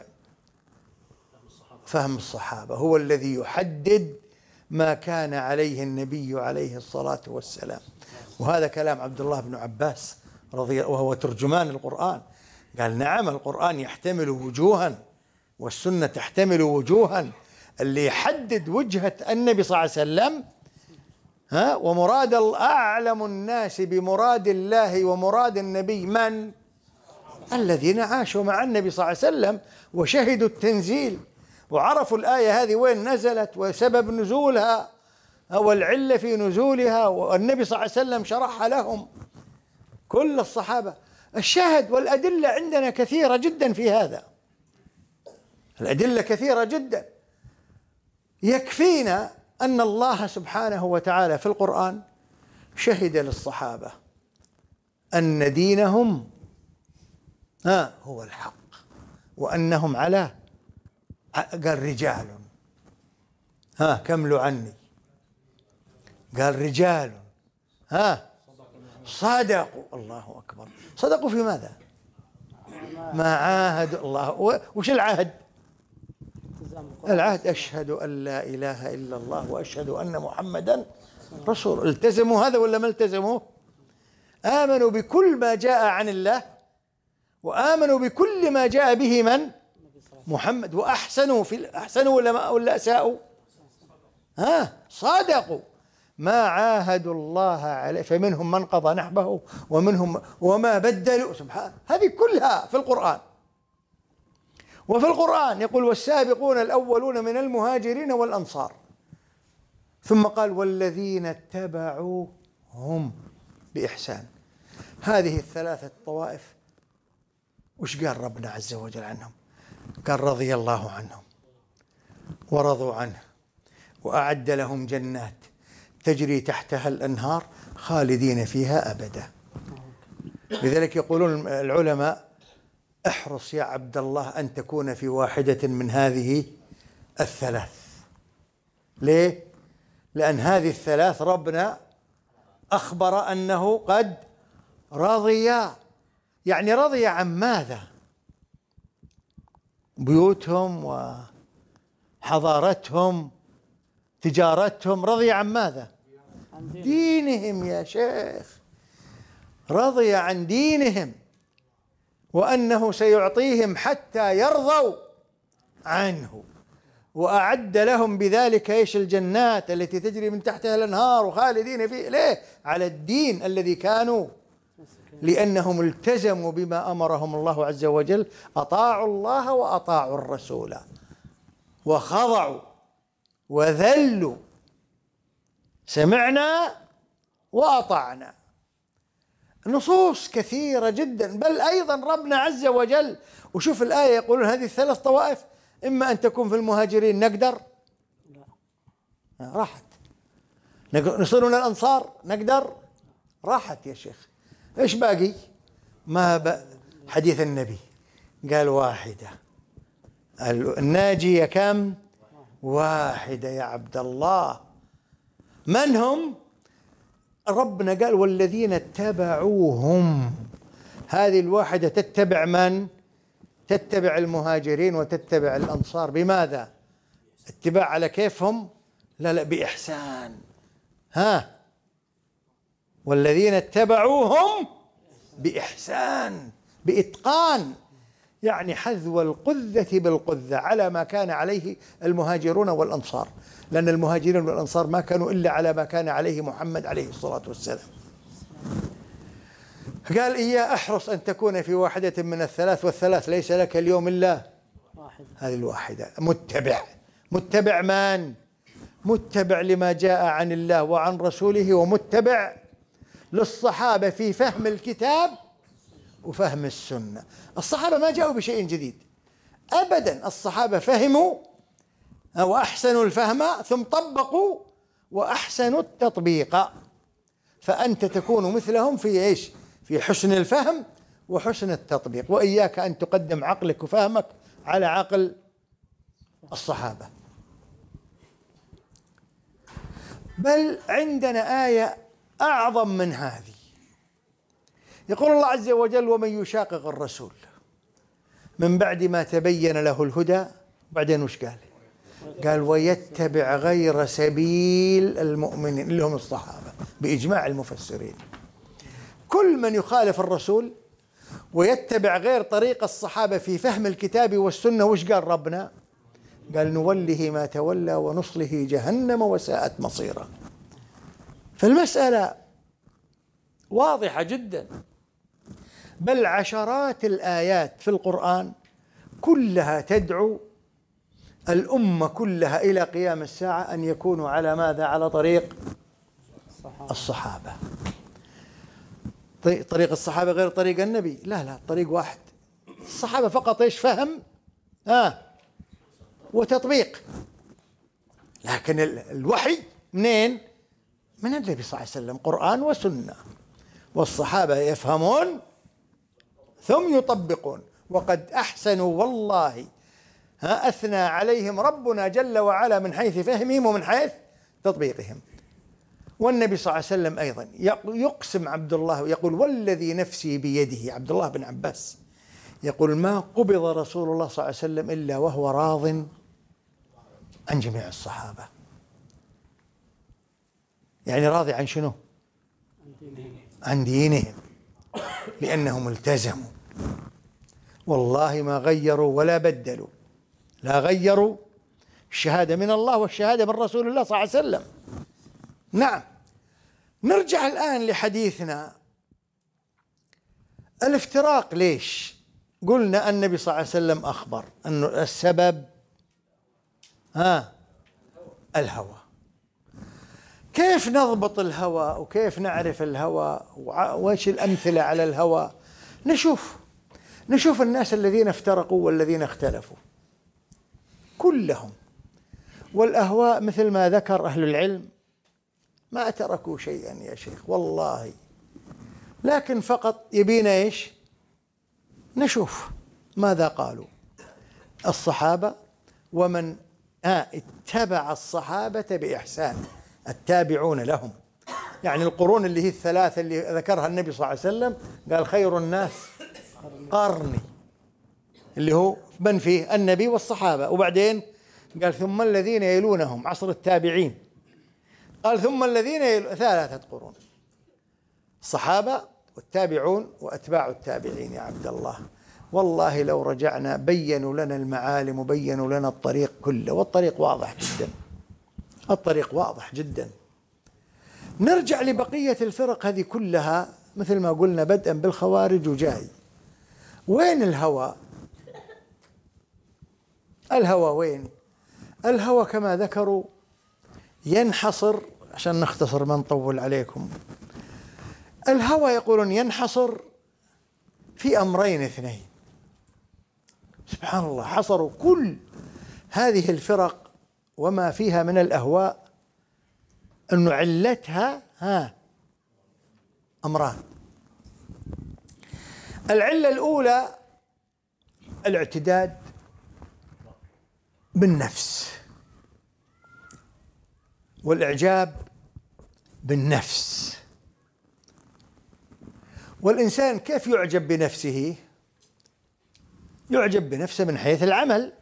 فهم الصحابة هو الذي يحدد ما كان عليه النبي عليه الصلاة والسلام. وهذا كلام عبد الله بن عباس رضي الله، وهو ترجمان القرآن، قال نعم القرآن يحتمل وجوها والسنة تحتمل وجوها. اللي يحدد وجهة النبي صلى الله عليه وسلم ها ومراد أعلم الناس بمراد الله ومراد النبي من؟ الذين عاشوا مع النبي صلى الله عليه وسلم وشهدوا التنزيل وعرفوا الآية هذه وين نزلت وسبب نزولها والعلة في نزولها، والنبي صلى الله عليه وسلم شرحها لهم كل الصحابة. الشاهد والأدلة عندنا كثيرة جدا في هذا، الأدلة كثيرة جدا. يكفينا أن الله سبحانه وتعالى في القرآن شهد للصحابة أن دينهم ها هو الحق وأنهم على، قال رجال ها كملوا عني، قال رجال ها صدقوا. الله أكبر. صدقوا في ماذا؟ ما عاهدوا الله. وش العهد؟ العهد أشهد أن لا إله إلا الله وأشهد أن محمدا رسول. التزموا هذا ولا ما التزموا؟ آمنوا بكل ما جاء عن الله وآمنوا بكل ما جاء به من؟ محمد. وأحسنوا في أحسنوا ولا ولا أساءوا؟ ها صادقوا. ما عاهدوا الله عليه، فمنهم من قضى نحبه ومنهم وما بدلوا. سبحان، هذه كلها في القرآن. وفي القرآن يقول والسابقون الأولون من المهاجرين والأنصار، ثم قال والذين اتبعوهم بإحسان. هذه الثلاثة طوائف وش قال ربنا عز وجل عنهم؟ قال رضي الله عنهم ورضوا عنه وأعد لهم جنات تجري تحتها الأنهار خالدين فيها أبدا. لذلك يقولون العلماء احرص يا عبد الله أن تكون في واحدة من هذه الثلاث. ليه؟ لأن هذه الثلاث ربنا أخبر أنه قد رضي. يعني رضي عن ماذا؟ بيوتهم وحضارتهم تجارتهم، رضي عن ماذا؟ دينهم يا شيخ، رضي عن دينهم وأنه سيعطيهم حتى يرضوا عنه، وأعد لهم بذلك إيش؟ الجنات التي تجري من تحتها الأنهار وخالدين فيه. ليه؟ على الدين الذي كانوا، لأنهم التزموا بما أمرهم الله عز وجل، أطاعوا الله وأطاعوا الرسول وخضعوا وذلوا، سمعنا وأطعنا. نصوص كثيرة جدا، بل أيضا ربنا عز وجل، وشوف الآية يقولون هذه الثلاث طوائف إما أن تكون في المهاجرين نقدر، لا راحت. نصير من الأنصار نقدر، راحت يا شيخ. إيش باقي؟ ما بقى حديث النبي قال واحدة، الناجية كم؟ واحدة يا عبد الله. من هم؟ ربنا قال والذين اتبعوهم. هذه الواحدة تتبع من؟ تتبع المهاجرين وتتبع الأنصار. بماذا؟ اتباع على كيفهم؟ لا لا، بإحسان. ها، والذين اتبعوهم بإحسان، بإتقان، يعني حذو القذة بالقذة على ما كان عليه المهاجرون والأنصار، لأن المهاجرين والأنصار ما كانوا إلا على ما كان عليه محمد عليه الصلاة والسلام. قال إياه احرص أن تكون في واحدة من الثلاث، والثلاث ليس لك اليوم إلا هذه الواحدة. متبع. متبع من؟ متبع لما جاء عن الله وعن رسوله، ومتبع للصحابة في فهم الكتاب وفهم السنة. الصحابة ما جاءوا بشيء جديد أبدا، الصحابة فهموا وأحسنوا الفهم ثم طبقوا وأحسنوا التطبيق. فأنت تكون مثلهم في إيش؟ في حسن الفهم وحسن التطبيق. وإياك أن تقدم عقلك وفهمك على عقل الصحابة. بل عندنا آية أعظم من هذه، يقول الله عز وجل ومن يشاقق الرسول من بعد ما تبين له الهدى، بعدين وش قال؟ قال ويتبع غير سبيل المؤمنين اللي هم الصحابة بإجماع المفسرين. كل من يخالف الرسول ويتبع غير طريق الصحابة في فهم الكتاب والسنة، وش قال ربنا؟ قال نوله ما تولى ونصله جهنم وساءت مصيرا. فالمسألة واضحة جدا، بل عشرات الآيات في القرآن كلها تدعو الأمة كلها إلى قيام الساعة أن يكونوا على ماذا؟ على طريق الصحابة. طريق الصحابة غير طريق النبي؟ لا لا، طريق واحد. الصحابة فقط إيش؟ فهم آه وتطبيق. لكن الوحي منين؟ من النبي صلى الله عليه وسلم، قرآن وسنة. والصحابة يفهمون ثم يطبقون، وقد أحسنوا والله، ها أثنى عليهم ربنا جل وعلا من حيث فهمهم ومن حيث تطبيقهم. والنبي صلى الله عليه وسلم أيضا يقسم عبد الله يقول والذي نفسي بيده، عبد الله بن عباس يقول ما قبض رسول الله صلى الله عليه وسلم إلا وهو راض عن جميع الصحابة. يعني راضي عن شنو؟ عن دينهم، لأنهم التزموا والله ما غيروا ولا بدلوا، لا غيروا. الشهادة من الله والشهادة من رسول الله صلى الله عليه وسلم. نعم. نرجع الآن لحديثنا. الافتراق ليش؟ قلنا النبي صلى الله عليه وسلم أخبر أن السبب ها الهوى. كيف نضبط الهوى وكيف نعرف الهوى وإيش الأمثلة على الهوى؟ نشوف نشوف الناس الذين افترقوا والذين اختلفوا كلهم، والأهواء مثل ما ذكر أهل العلم ما تركوا شيئا يا شيخ والله، لكن فقط يبينا إيش؟ نشوف ماذا قالوا الصحابة ومن آه اتبع الصحابة بإحسان، التابعون لهم، يعني القرون اللي هي الثلاثة اللي ذكرها النبي صلى الله عليه وسلم، قال خير الناس قرني، اللي هو من فيه النبي والصحابة، وبعدين قال ثم الذين يلونهم عصر التابعين، قال ثم الذين يلون، ثلاثة قرون، الصحابة والتابعون وأتباع التابعين. يا عبد الله والله لو رجعنا بينوا لنا المعالم وبينوا لنا الطريق كله، والطريق واضح جدا، الطريق واضح جدا. نرجع لبقية الفرق هذه كلها مثل ما قلنا بدءا بالخوارج وجاي. وين الهوى؟ الهوى وين؟ الهوى كما ذكروا ينحصر، عشان نختصر ما نطول عليكم، الهوى يقولون ينحصر في أمرين اثنين. سبحان الله، حصروا كل هذه الفرق وما فيها من الأهواء أن علتها ها أمران. العلة الأولى الاعتداد بالنفس والإعجاب بالنفس. والإنسان كيف يعجب بنفسه؟ يعجب بنفسه من حيث العمل.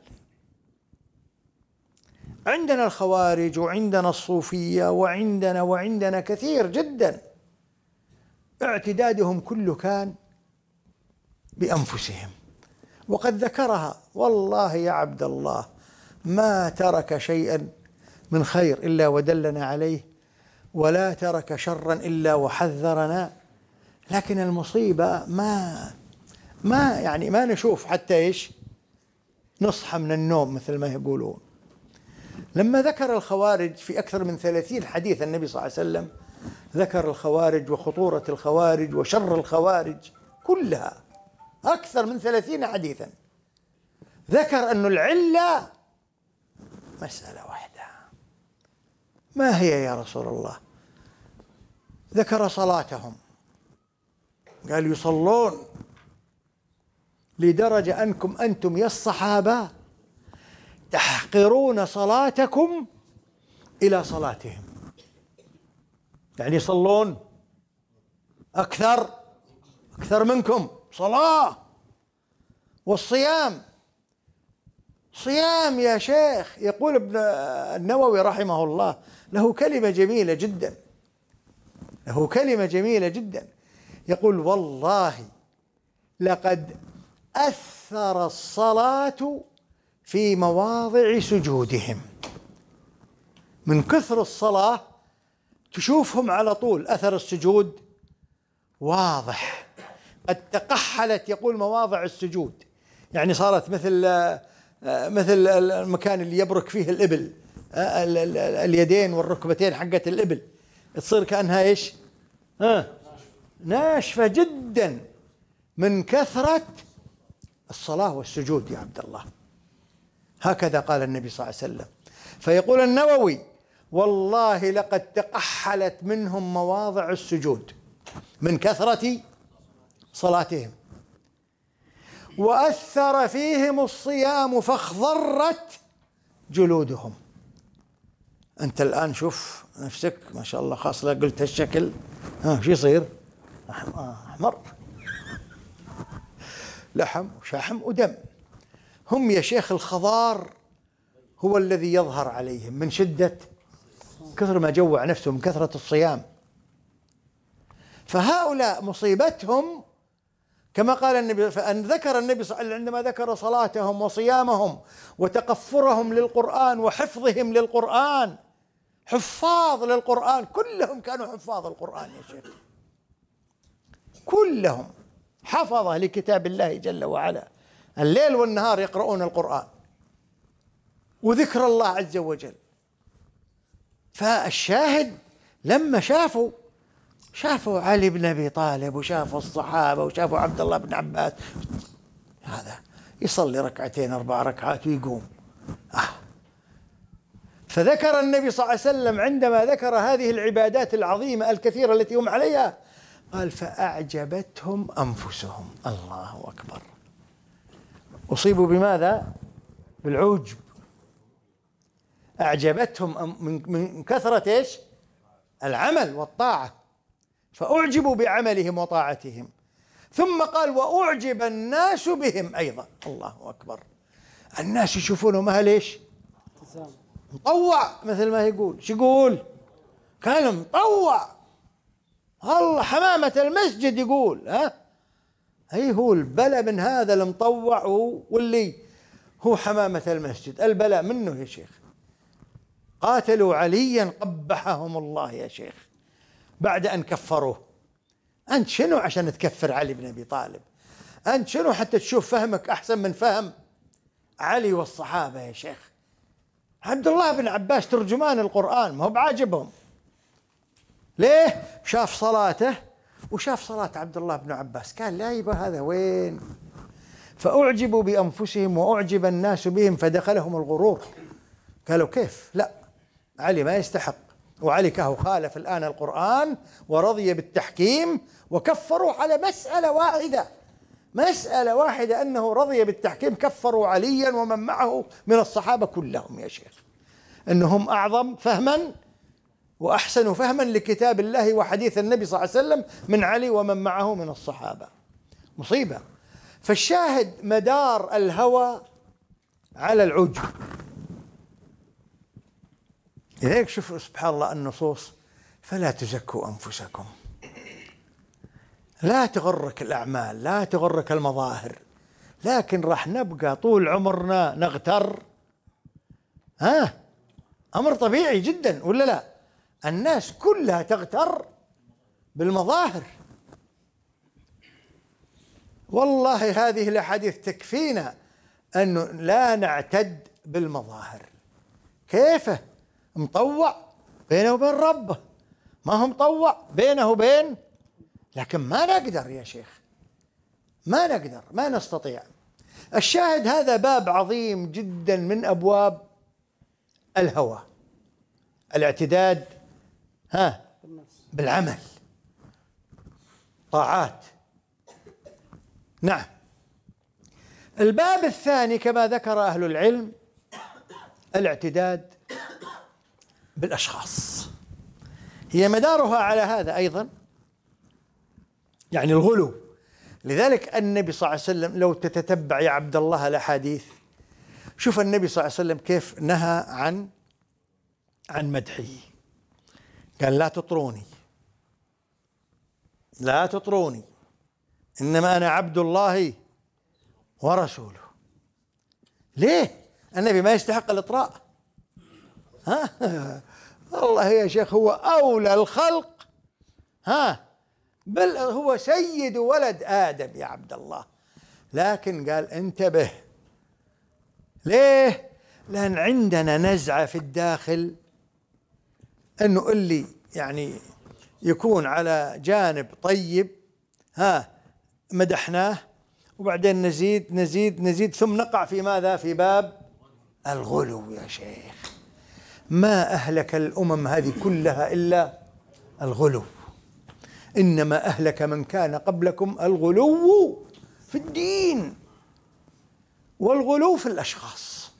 عندنا الخوارج وعندنا الصوفية وعندنا وعندنا كثير جدا اعتدادهم كله كان بأنفسهم، وقد ذكرها والله يا عبد الله ما ترك شيئا من خير إلا ودلنا عليه، ولا ترك شرا إلا وحذرنا. لكن المصيبة ما ما يعني ما نشوف حتى إيش نصحى من النوم مثل ما يقولون. لما ذكر الخوارج في أكثر من ثلاثين حديث النبي صلى الله عليه وسلم ذكر الخوارج وخطورة الخوارج وشر الخوارج كلها، أكثر من ثلاثين حديثا. ذكر أن العلة مسألة واحدة. ما هي يا رسول الله؟ ذكر صلاتهم، قال يصلون لدرجة أنكم أنتم يا الصحابة تحقرون صلاتكم إلى صلاتهم، يعني يصلون أكثر أكثر منكم صلاة. والصيام، صيام يا شيخ، يقول ابن النووي رحمه الله له كلمة جميلة جدا، له كلمة جميلة جدا، يقول والله لقد أثر الصلاة في مواضع سجودهم. من كثر الصلاة تشوفهم على طول أثر السجود واضح، قد تقحلت يقول مواضع السجود، يعني صارت مثل مثل المكان اللي يبرك فيه الإبل، اليدين والركبتين حقت الإبل تصير كأنها إيش؟ ها ناشفة جدا من كثرة الصلاة والسجود يا عبد الله. هكذا قال النبي صلى الله عليه وسلم. فيقول النووي والله لقد تقحلت منهم مواضع السجود من كثرة صلاتهم، وأثر فيهم الصيام فاخضرت جلودهم. أنت الآن شوف نفسك ما شاء الله خاصة قلت هالشكل، ها شو يصير؟ أحمر، لحم وشحم ودم. هم يا شيخ الخضار هو الذي يظهر عليهم من شدة كثر ما جوع نفسه من كثرة الصيام. فهؤلاء مصيبتهم كما قال النبي، فأن ذكر النبي صلى الله عليه وسلم عندما ذكر صلاتهم وصيامهم وتقفرهم للقرآن وحفظهم للقرآن حفاظ للقرآن، كلهم كانوا حفاظ القرآن يا شيخ، كلهم حفظة لكتاب الله جل وعلا، الليل والنهار يقرؤون القرآن وذكر الله عز وجل. فالشاهد لما شافوا شافوا علي بن أبي طالب وشافوا الصحابة وشافوا عبد الله بن عباس، هذا يصلي ركعتين أربع ركعات ويقوم. آه. فذكر النبي صلى الله عليه وسلم عندما ذكر هذه العبادات العظيمة الكثيرة التي هم عليها، قال فأعجبتهم أنفسهم. الله أكبر. أصيبوا بماذا؟ بالعجب. أعجبتهم من كثرة إيش؟ العمل والطاعة، فأعجبوا بعملهم وطاعتهم. ثم قال وأعجب الناس بهم أيضا. الله أكبر. الناس يشوفونه ما ليش مطوع، مثل ما يقول. شو يقول؟ كان مطوع. الله حمامة المسجد يقول. ها هي هو البلاء من هذا المطوع، واللي هو حمامة المسجد. البلاء منه يا شيخ. قاتلوا عليا قبحهم الله يا شيخ بعد أن كفروه. أنت شنو عشان تكفر علي بن أبي طالب؟ أنت شنو حتى تشوف فهمك أحسن من فهم علي والصحابة يا شيخ؟ عبد الله بن عباس ترجمان القرآن ما هو بعاجبهم. ليه؟ شاف صلاته وشاف صلاة عبد الله بن عباس، قال لا يبا هذا وين؟ فأعجبوا بأنفسهم وأعجب الناس بهم فدخلهم الغرور. قالوا كيف؟ لا، علي ما يستحق، وعلي كهو خالف الآن القرآن ورضي بالتحكيم، وكفروا على مسألة واحدة، مسألة واحدة أنه رضي بالتحكيم. كفروا عليا ومن معه من الصحابة كلهم يا شيخ، أنهم أعظم فهما وأحسن فهما لكتاب الله وحديث النبي صلى الله عليه وسلم من علي ومن معه من الصحابة. مصيبة. فالشاهد مدار الهوى على العجب. لذلك شوفوا سبحان الله النصوص: فلا تزكوا أنفسكم، لا تغرك الأعمال، لا تغرك المظاهر، لكن راح نبقى طول عمرنا نغتر. ها أمر طبيعي جدا ولا لا؟ الناس كلها تغتر بالمظاهر. والله هذه الأحاديث تكفينا أنه لا نعتد بالمظاهر. كيفه؟ مطوع بينه وبين ربه، ما هو مطوع بينه وبين، لكن ما نقدر يا شيخ، ما نقدر، ما نستطيع. الشاهد هذا باب عظيم جدا من أبواب الهوى، الاعتداد ها بالعمل، طاعات. نعم. الباب الثاني كما ذكر أهل العلم الاعتداد بالأشخاص، هي مدارها على هذا أيضا، يعني الغلو. لذلك النبي صلى الله عليه وسلم لو تتتبع يا عبد الله الأحاديث، شوف النبي صلى الله عليه وسلم كيف نهى عن عن مدحه. قال لا تطروني، لا تطروني، إنما أنا عبد الله ورسوله. ليه؟ النبي ما يستحق الإطراء. ها والله يا شيخ هو أولى الخلق، ها بل هو سيد ولد آدم يا عبد الله، لكن قال انتبه. ليه؟ لأن عندنا نزعة في الداخل أنه اللي يعني يكون على جانب طيب ها مدحناه، وبعدين نزيد نزيد نزيد ثم نقع في ماذا؟ في باب الغلو يا شيخ. ما أهلك الأمم هذه كلها إلا الغلو، إنما أهلك من كان قبلكم الغلو في الدين والغلو في الأشخاص.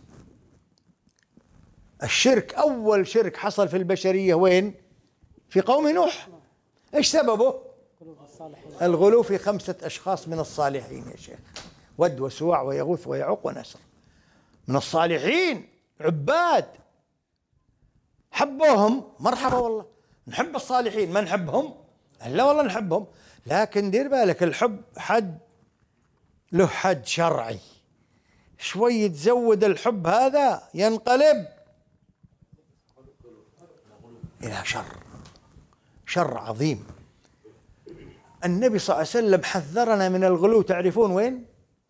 الشرك أول شرك حصل في البشرية وين؟ في قوم نوح. إيش سببه؟ الغلو في خمسة أشخاص من الصالحين يا شيخ: ود وسواع ويغوث ويعوق ونسر، من الصالحين عباد، حبوهم مرحبا والله، نحب الصالحين، ما نحبهم لا والله نحبهم، لكن دير بالك الحب حد له حد شرعي، شوي تزود الحب هذا ينقلب إلى شر، شر عظيم. النبي صلى الله عليه وسلم حذرنا من الغلو. تعرفون وين؟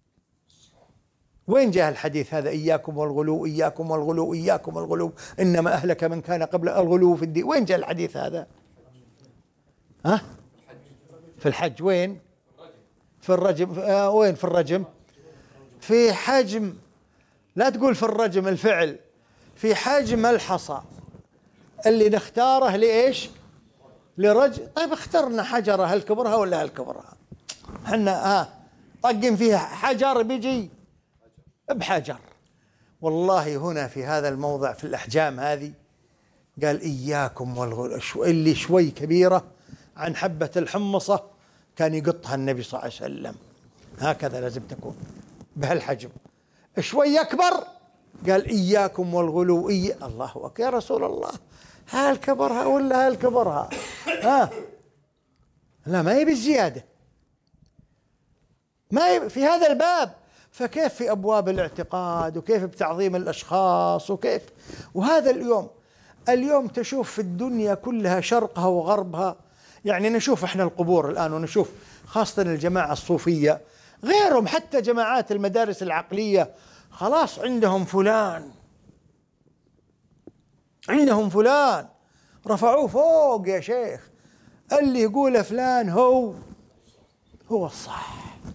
وين جاء الحديث هذا؟ إياكم والغلو، إياكم والغلو، إياكم والغلو، إنما أهلك من كان قبل الغلو في الدين. وين جاء الحديث هذا؟ ها؟ في الحج. وين؟ في الرجم. آه وين في الرجم؟ في حجم، لا تقول في الرجم الفعل، في حجم الحصى اللي نختاره لإيش؟ لرجم. طيب اخترنا حجرة هل كبرها ولا هل كبرها؟ حنا ها آه طقم فيها حجر بيجي بحجر. والله هنا في هذا الموضع في الأحجام هذه قال إياكم والغلو، اللي شوي كبيرة عن حبة الحمصة كان يقطها النبي صلى الله عليه وسلم. هكذا لازم تكون بهالحجم. شوي أكبر قال إياكم والغلو. إي الله أكبر يا رسول الله، هل كبرها ولا هل كبرها؟ ها لا ما يبي الزيادة، ما يبي في هذا الباب. فكيف في أبواب الاعتقاد، وكيف بتعظيم الأشخاص، وكيف. وهذا اليوم اليوم تشوف في الدنيا كلها شرقها وغربها. يعني نشوف احنا القبور الآن، ونشوف خاصة الجماعة الصوفية، غيرهم حتى جماعات المدارس العقلية، خلاص عندهم فلان، عندهم فلان رفعوه فوق يا شيخ، اللي يقول فلان هو هو الصح.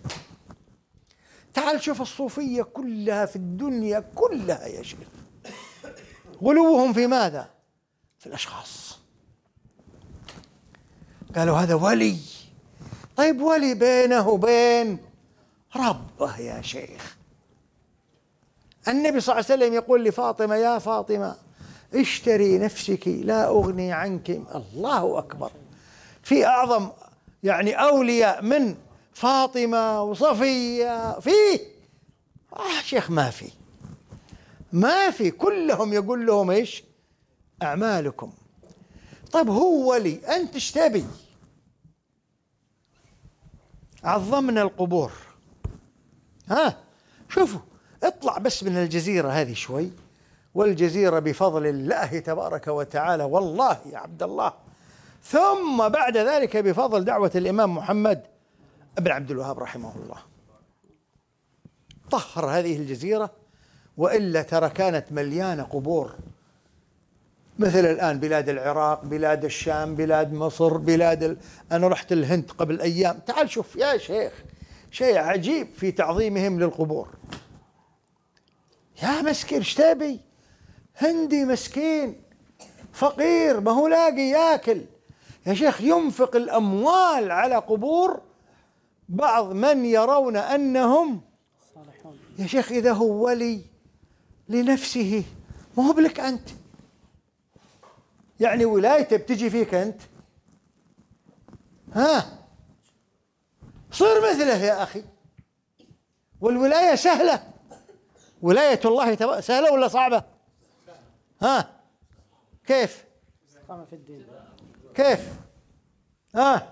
تعال شوف الصوفية كلها في الدنيا كلها يا شيخ، غلوهم في ماذا؟ في الأشخاص. قالوا هذا ولي. طيب ولي بينه وبين ربه يا شيخ. النبي صلى الله عليه وسلم يقول لفاطمة يا فاطمة اشتري نفسك لا أغني عنك. الله أكبر. في أعظم يعني أولياء من فاطمة وصفية فيه؟ آه شيخ ما في، ما في. كلهم يقول لهم إيش؟ أعمالكم. طيب هو ولي، أنت ايش تبي؟ عظمنا القبور. ها شوفوا، اطلع بس من الجزيرة هذه شوي، والجزيرة بفضل الله تبارك وتعالى والله يا عبد الله، ثم بعد ذلك بفضل دعوة الإمام محمد بن عبد الوهاب رحمه الله طهر هذه الجزيرة. وإلا ترى كانت مليانة قبور، مثل الآن بلاد العراق، بلاد الشام، بلاد مصر، بلاد ال... أنا رحت الهند قبل أيام. تعال شوف يا شيخ، شيء عجيب في تعظيمهم للقبور. يا مسكين ايش تبي؟ هندي مسكين فقير ما هو لاقي ياكل يا شيخ، ينفق الأموال على قبور بعض من يرون أنهم صالحون. يا شيخ إذا هو ولي لنفسه ما هو بلك أنت، يعني ولايته بتجي فيك أنت. ها صير مثله يا أخي. والولاية سهلة، ولاية الله سهلة ولا صعبة؟ ها كيف؟ في الدين كيف؟ ها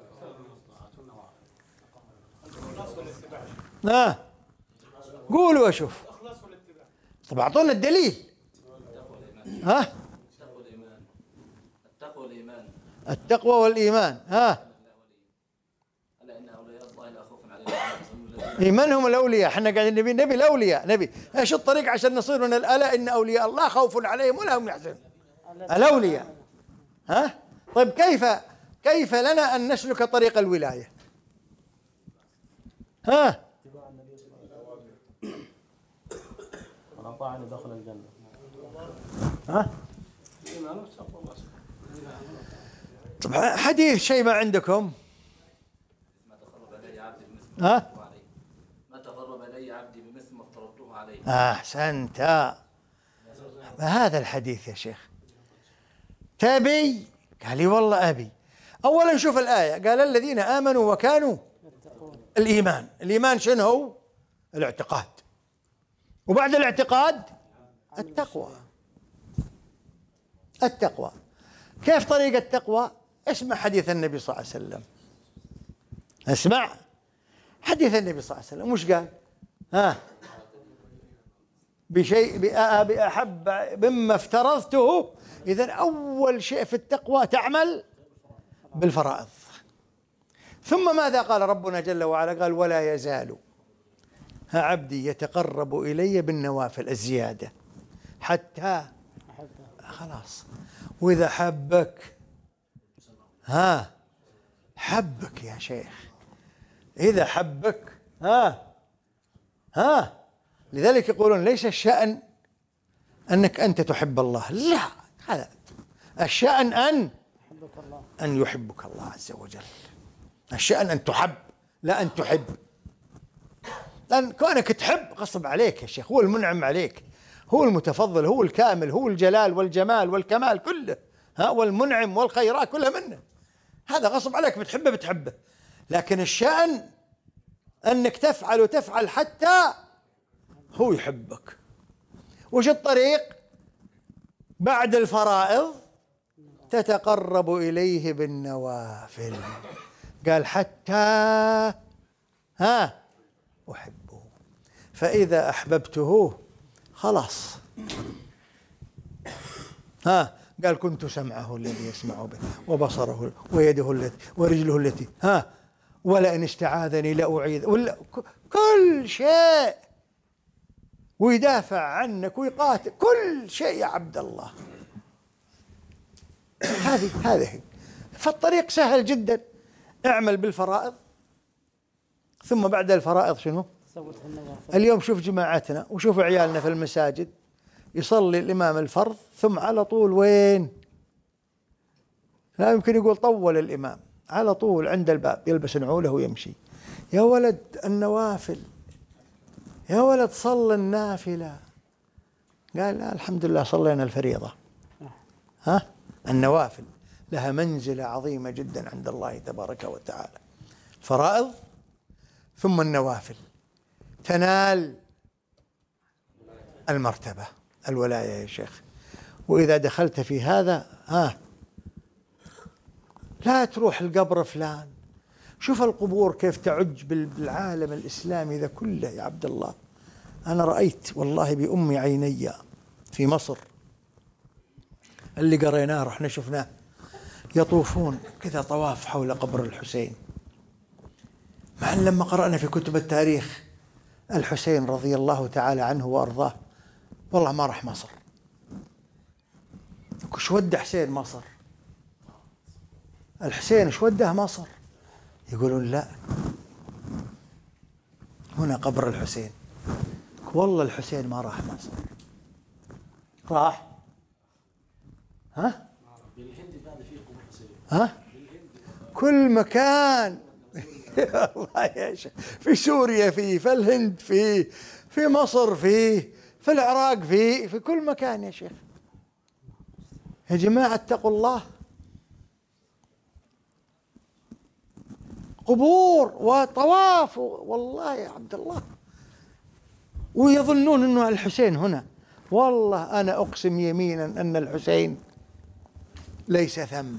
ها قولوا أشوف. طب أعطونا الدليل. ها التقوى والإيمان. التقوى والإيمان. ها من هم الأولياء؟ احنا قاعدين نبي نبي الأولياء، نبي ايش الطريق عشان نصير من الألا إن أولياء الله خوف عليهم ولا هم يحزنون. الأولياء. ها طيب كيف كيف لنا أن نسلك طريق الولاية؟ ها من أطاعني دخل الجنة. ها طب حديث شيء ما عندكم؟ ما تقرب إلي عبدي بمثل ها؟ ما افترضته عليه. ما تقرب إلي عبدي بمثل ما افترضته عليه. أحسنت. هذا الحديث يا شيخ. تبي؟ قال لي والله أبي. أولا شوف الآية، قال الذين آمنوا وكانوا الإيمان. الإيمان شنو هو؟ الاعتقاد. وبعد الاعتقاد التقوى. التقوى كيف طريق التقوى؟ اسمع حديث النبي صلى الله عليه وسلم. اسمع حديث النبي صلى الله عليه وسلم وش قال؟ ها بشيء بأحب مما افترضته. إذن أول شيء في التقوى تعمل بالفرائض. ثم ماذا قال ربنا جل وعلا؟ قال ولا يزال عبدي يتقرب إلي بالنوافل الزيادة حتى خلاص. وإذا حبك ها حبك يا شيخ، إذا حبك ها ها لذلك يقولون ليس الشأن أنك أنت تحب الله، لا، هذا الشأن أن أن يحبك الله عز وجل. الشأن أن تحب لا أن تحب، لأن كونك تحب غصب عليك يا شيخ، هو المنعم عليك، هو المتفضل، هو الكامل، هو الجلال والجمال والكمال كله، ها، والمنعم والخيرات كلها منه، هذا غصب عليك، بتحبه بتحبه. لكن الشأن أنك تفعل وتفعل حتى هو يحبك. وش الطريق؟ بعد الفرائض تتقرب إليه بالنوافل. قال حتى ها أحبه، فإذا أحببته خلاص. ها قال كنت سمعه الذي يسمع به وبصره ويده التي ورجله التي ها ولئن استعاذني لأعيذ، ولا كل شيء، ويدافع عنك ويقاتل كل شيء يا عبد الله. هذه هذه فالطريق سهل جدا، اعمل بالفرائض، ثم بعد الفرائض شنو؟ اليوم شوف جماعتنا وشوف عيالنا في المساجد، يصلي الإمام الفرض ثم على طول وين؟ لا يمكن يقول طول الإمام، على طول عند الباب يلبس نعوله ويمشي. يا ولد النوافل، يا ولد صل النافلة. قال لا الحمد لله صلينا الفريضة. ها النوافل لها منزلة عظيمة جدا عند الله تبارك وتعالى. فرائض ثم النوافل تنال المرتبة الولاية يا شيخ. وإذا دخلت في هذا ها لا تروح القبر فلان. شوف القبور كيف تعج بالعالم الإسلامي ذا كله يا عبد الله. أنا رأيت والله بأم عيني في مصر اللي قريناه رحنا شفناه، يطوفون كذا طواف حول قبر الحسين، مع أن لما قرأنا في كتب التاريخ الحسين رضي الله تعالى عنه وأرضاه والله ما راح مصر. وش ود حسين مصر؟ الحسين ايش وده مصر؟ يقولون لا هنا قبر الحسين. والله الحسين ما راح مصر، راح ها ها كل مكان. الله يا شيخ، في سوريا فيه، في الهند فيه، في مصر فيه، في العراق فيه، في كل مكان يا شيخ. يا جماعة اتقوا الله. قبور وطواف والله يا عبد الله، ويظنون أنه الحسين هنا. والله أنا أقسم يمينا أن الحسين ليس ثم.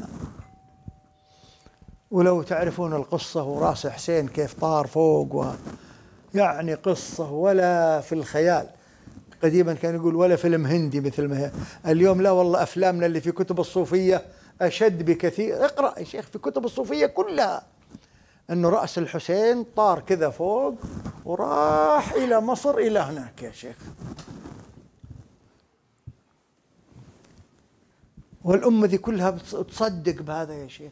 ولو تعرفون القصة وراس حسين كيف طار فوق، و يعني قصة ولا في الخيال. قديما كان يقول ولا فيلم هندي مثل ما هي اليوم. لا والله أفلامنا اللي في كتب الصوفية أشد بكثير. اقرأ يا شيخ في كتب الصوفية كلها أنه رأس الحسين طار كذا فوق وراح إلى مصر إلى هناك يا شيخ. والأمة ذي كلها تصدق بهذا يا شيخ.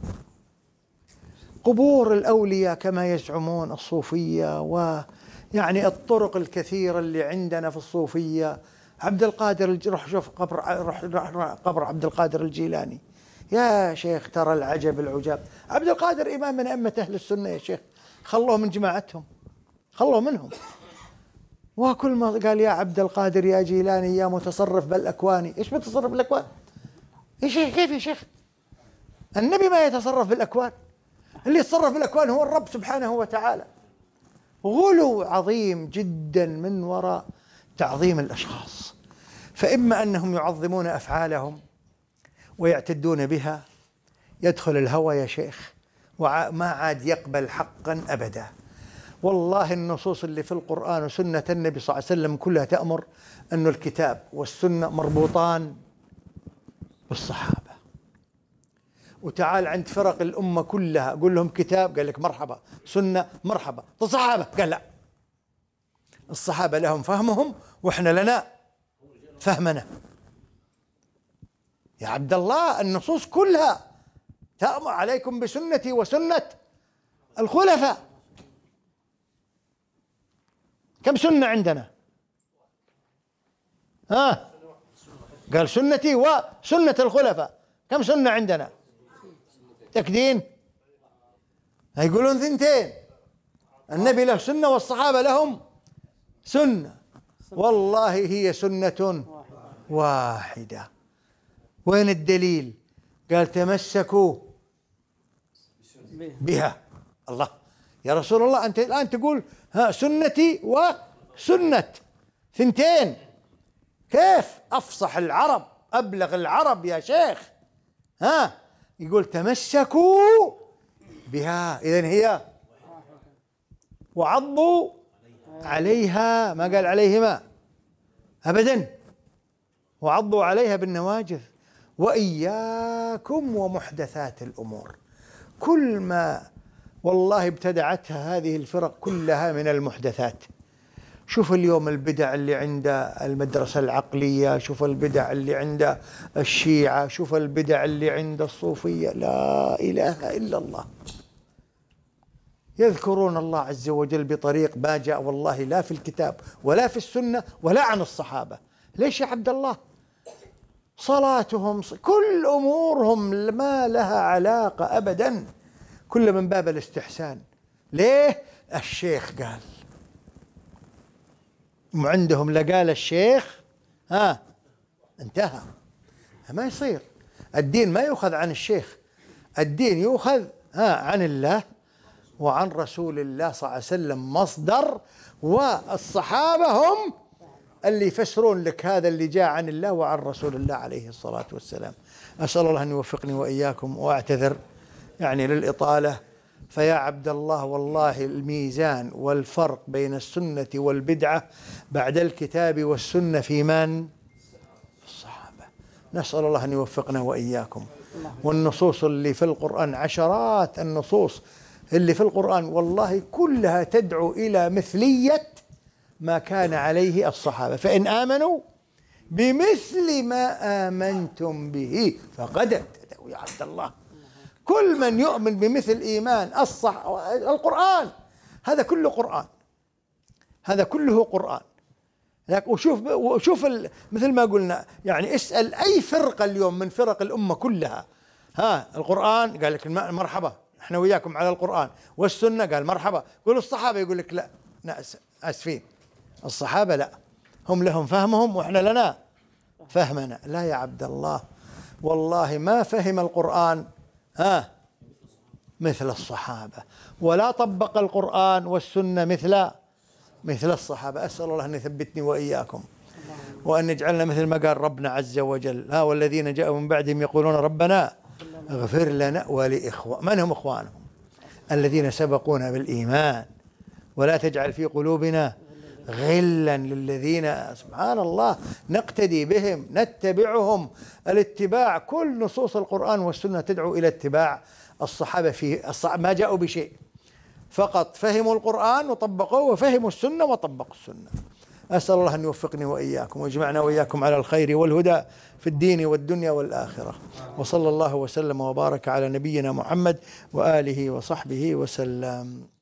قبور الأولياء كما يزعمون الصوفية، ويعني الطرق الكثيرة اللي عندنا في الصوفية. عبد القادر، روح شوف قبر روح قبر عبد القادر الجيلاني يا شيخ، ترى العجب العجاب. عبد القادر إمام من أئمة أهل السنة يا شيخ، خلوه من جماعتهم، خلوه منهم. وكل ما قال يا عبد القادر يا جيلاني يا متصرف بالأكوان. إيش متصرف بالأكوان؟ إيش كيف يا شيخ؟ النبي ما يتصرف بالأكوان، اللي يتصرف بالأكوان هو الرب سبحانه وتعالى. غلو عظيم جدا من وراء تعظيم الأشخاص. فإما أنهم يعظمون أفعالهم ويعتدون بها، يدخل الهوى يا شيخ وما عاد يقبل حقا أبدا. والله النصوص اللي في القرآن وسنة النبي صلى الله عليه وسلم كلها تأمر أن الكتاب والسنة مربوطان بالصحابة. وتعال عند فرق الأمة كلها قول لهم كتاب قال لك مرحبا، سنة مرحبا، الصحابة قال لا، الصحابة لهم فهمهم وإحنا لنا فهمنا. يا عبد الله النصوص كلها تأمر عليكم بسنتي وسنة الخلفاء. كم سنة عندنا؟ ها؟ قال سنتي وسنة الخلفاء. كم سنة عندنا؟ تكدين؟ يقولون ثنتين، النبي له سنة والصحابة لهم سنة. والله هي سنة واحدة. وين الدليل؟ قال تمسكوا بها. الله يا رسول الله أنت الآن تقول ها سنتي وسنة ثنتين، كيف؟ أفصح العرب أبلغ العرب يا شيخ. ها يقول تمسكوا بها، إذن هي وعضوا عليها، ما قال عليهما أبدا، وعضوا عليها بالنواجذ. وإياكم ومحدثات الأمور، كل ما والله ابتدعتها هذه الفرق كلها من المحدثات. شوف اليوم البدع اللي عند المدرسة العقلية، شوف البدع اللي عند الشيعة، شوف البدع اللي عند الصوفية، لا إله إلا الله. يذكرون الله عز وجل بطريق ما جاء والله لا في الكتاب ولا في السنة ولا عن الصحابة. ليش يا عبد الله؟ صلاتهم كل أمورهم ما لها علاقة أبدا، كل من باب الاستحسان. ليه؟ الشيخ قال، وعندهم لقال الشيخ ها انتهى. ما يصير. الدين ما يؤخذ عن الشيخ، الدين يؤخذ ها عن الله وعن رسول الله صلى الله عليه وسلم مصدر، والصحابة هم اللي يفسرون لك هذا اللي جاء عن الله وعن رسول الله عليه الصلاة والسلام. أسأل الله أن يوفقني وإياكم، وأعتذر يعني للإطالة. فيا عبد الله والله الميزان والفرق بين السنة والبدعة بعد الكتاب والسنة في من؟ الصحابة. نسأل الله أن يوفقنا وإياكم. والنصوص اللي في القرآن عشرات النصوص اللي في القرآن والله كلها تدعو إلى مثلية ما كان عليه الصحابة. فإن آمنوا بمثل ما آمنتم به فقد اهتدوا. يا عبد الله كل من يؤمن بمثل إيمان الصح القرآن، هذا كله قرآن، هذا كله قرآن. وشوف وشوف مثل ما قلنا يعني اسأل أي فرقة اليوم من فرق الأمة كلها، ها القرآن قال لك مرحبا احنا وياكم على القرآن، والسنة قال مرحبا. قول الصحابة يقول لك لا آسفين، الصحابة لا، هم لهم فهمهم واحنا لنا فهمنا. لا يا عبد الله والله ما فهم القرآن ها مثل الصحابة، ولا طبق القرآن والسنة مثل مثل الصحابة. أسأل الله أن يثبتني وإياكم، وأن يجعلنا مثل ما قال ربنا عز وجل ها والذين جاءوا من بعدهم يقولون ربنا اغفر لنا ولإخوان. من هم إخوانهم؟ الذين سبقونا بالإيمان، ولا تجعل في قلوبنا غلا للذين. سبحان الله، نقتدي بهم نتبعهم. الاتباع كل نصوص القرآن والسنة تدعو إلى اتباع الصحابة، في الصحابة ما جاءوا بشيء، فقط فهموا القرآن وطبقوه، وفهموا السنة وطبقوا السنة. أسأل الله أن يوفقني وإياكم ويجمعنا وإياكم على الخير والهدى في الدين والدنيا والآخرة. وصلى الله وسلم وبارك على نبينا محمد وآله وصحبه وسلم.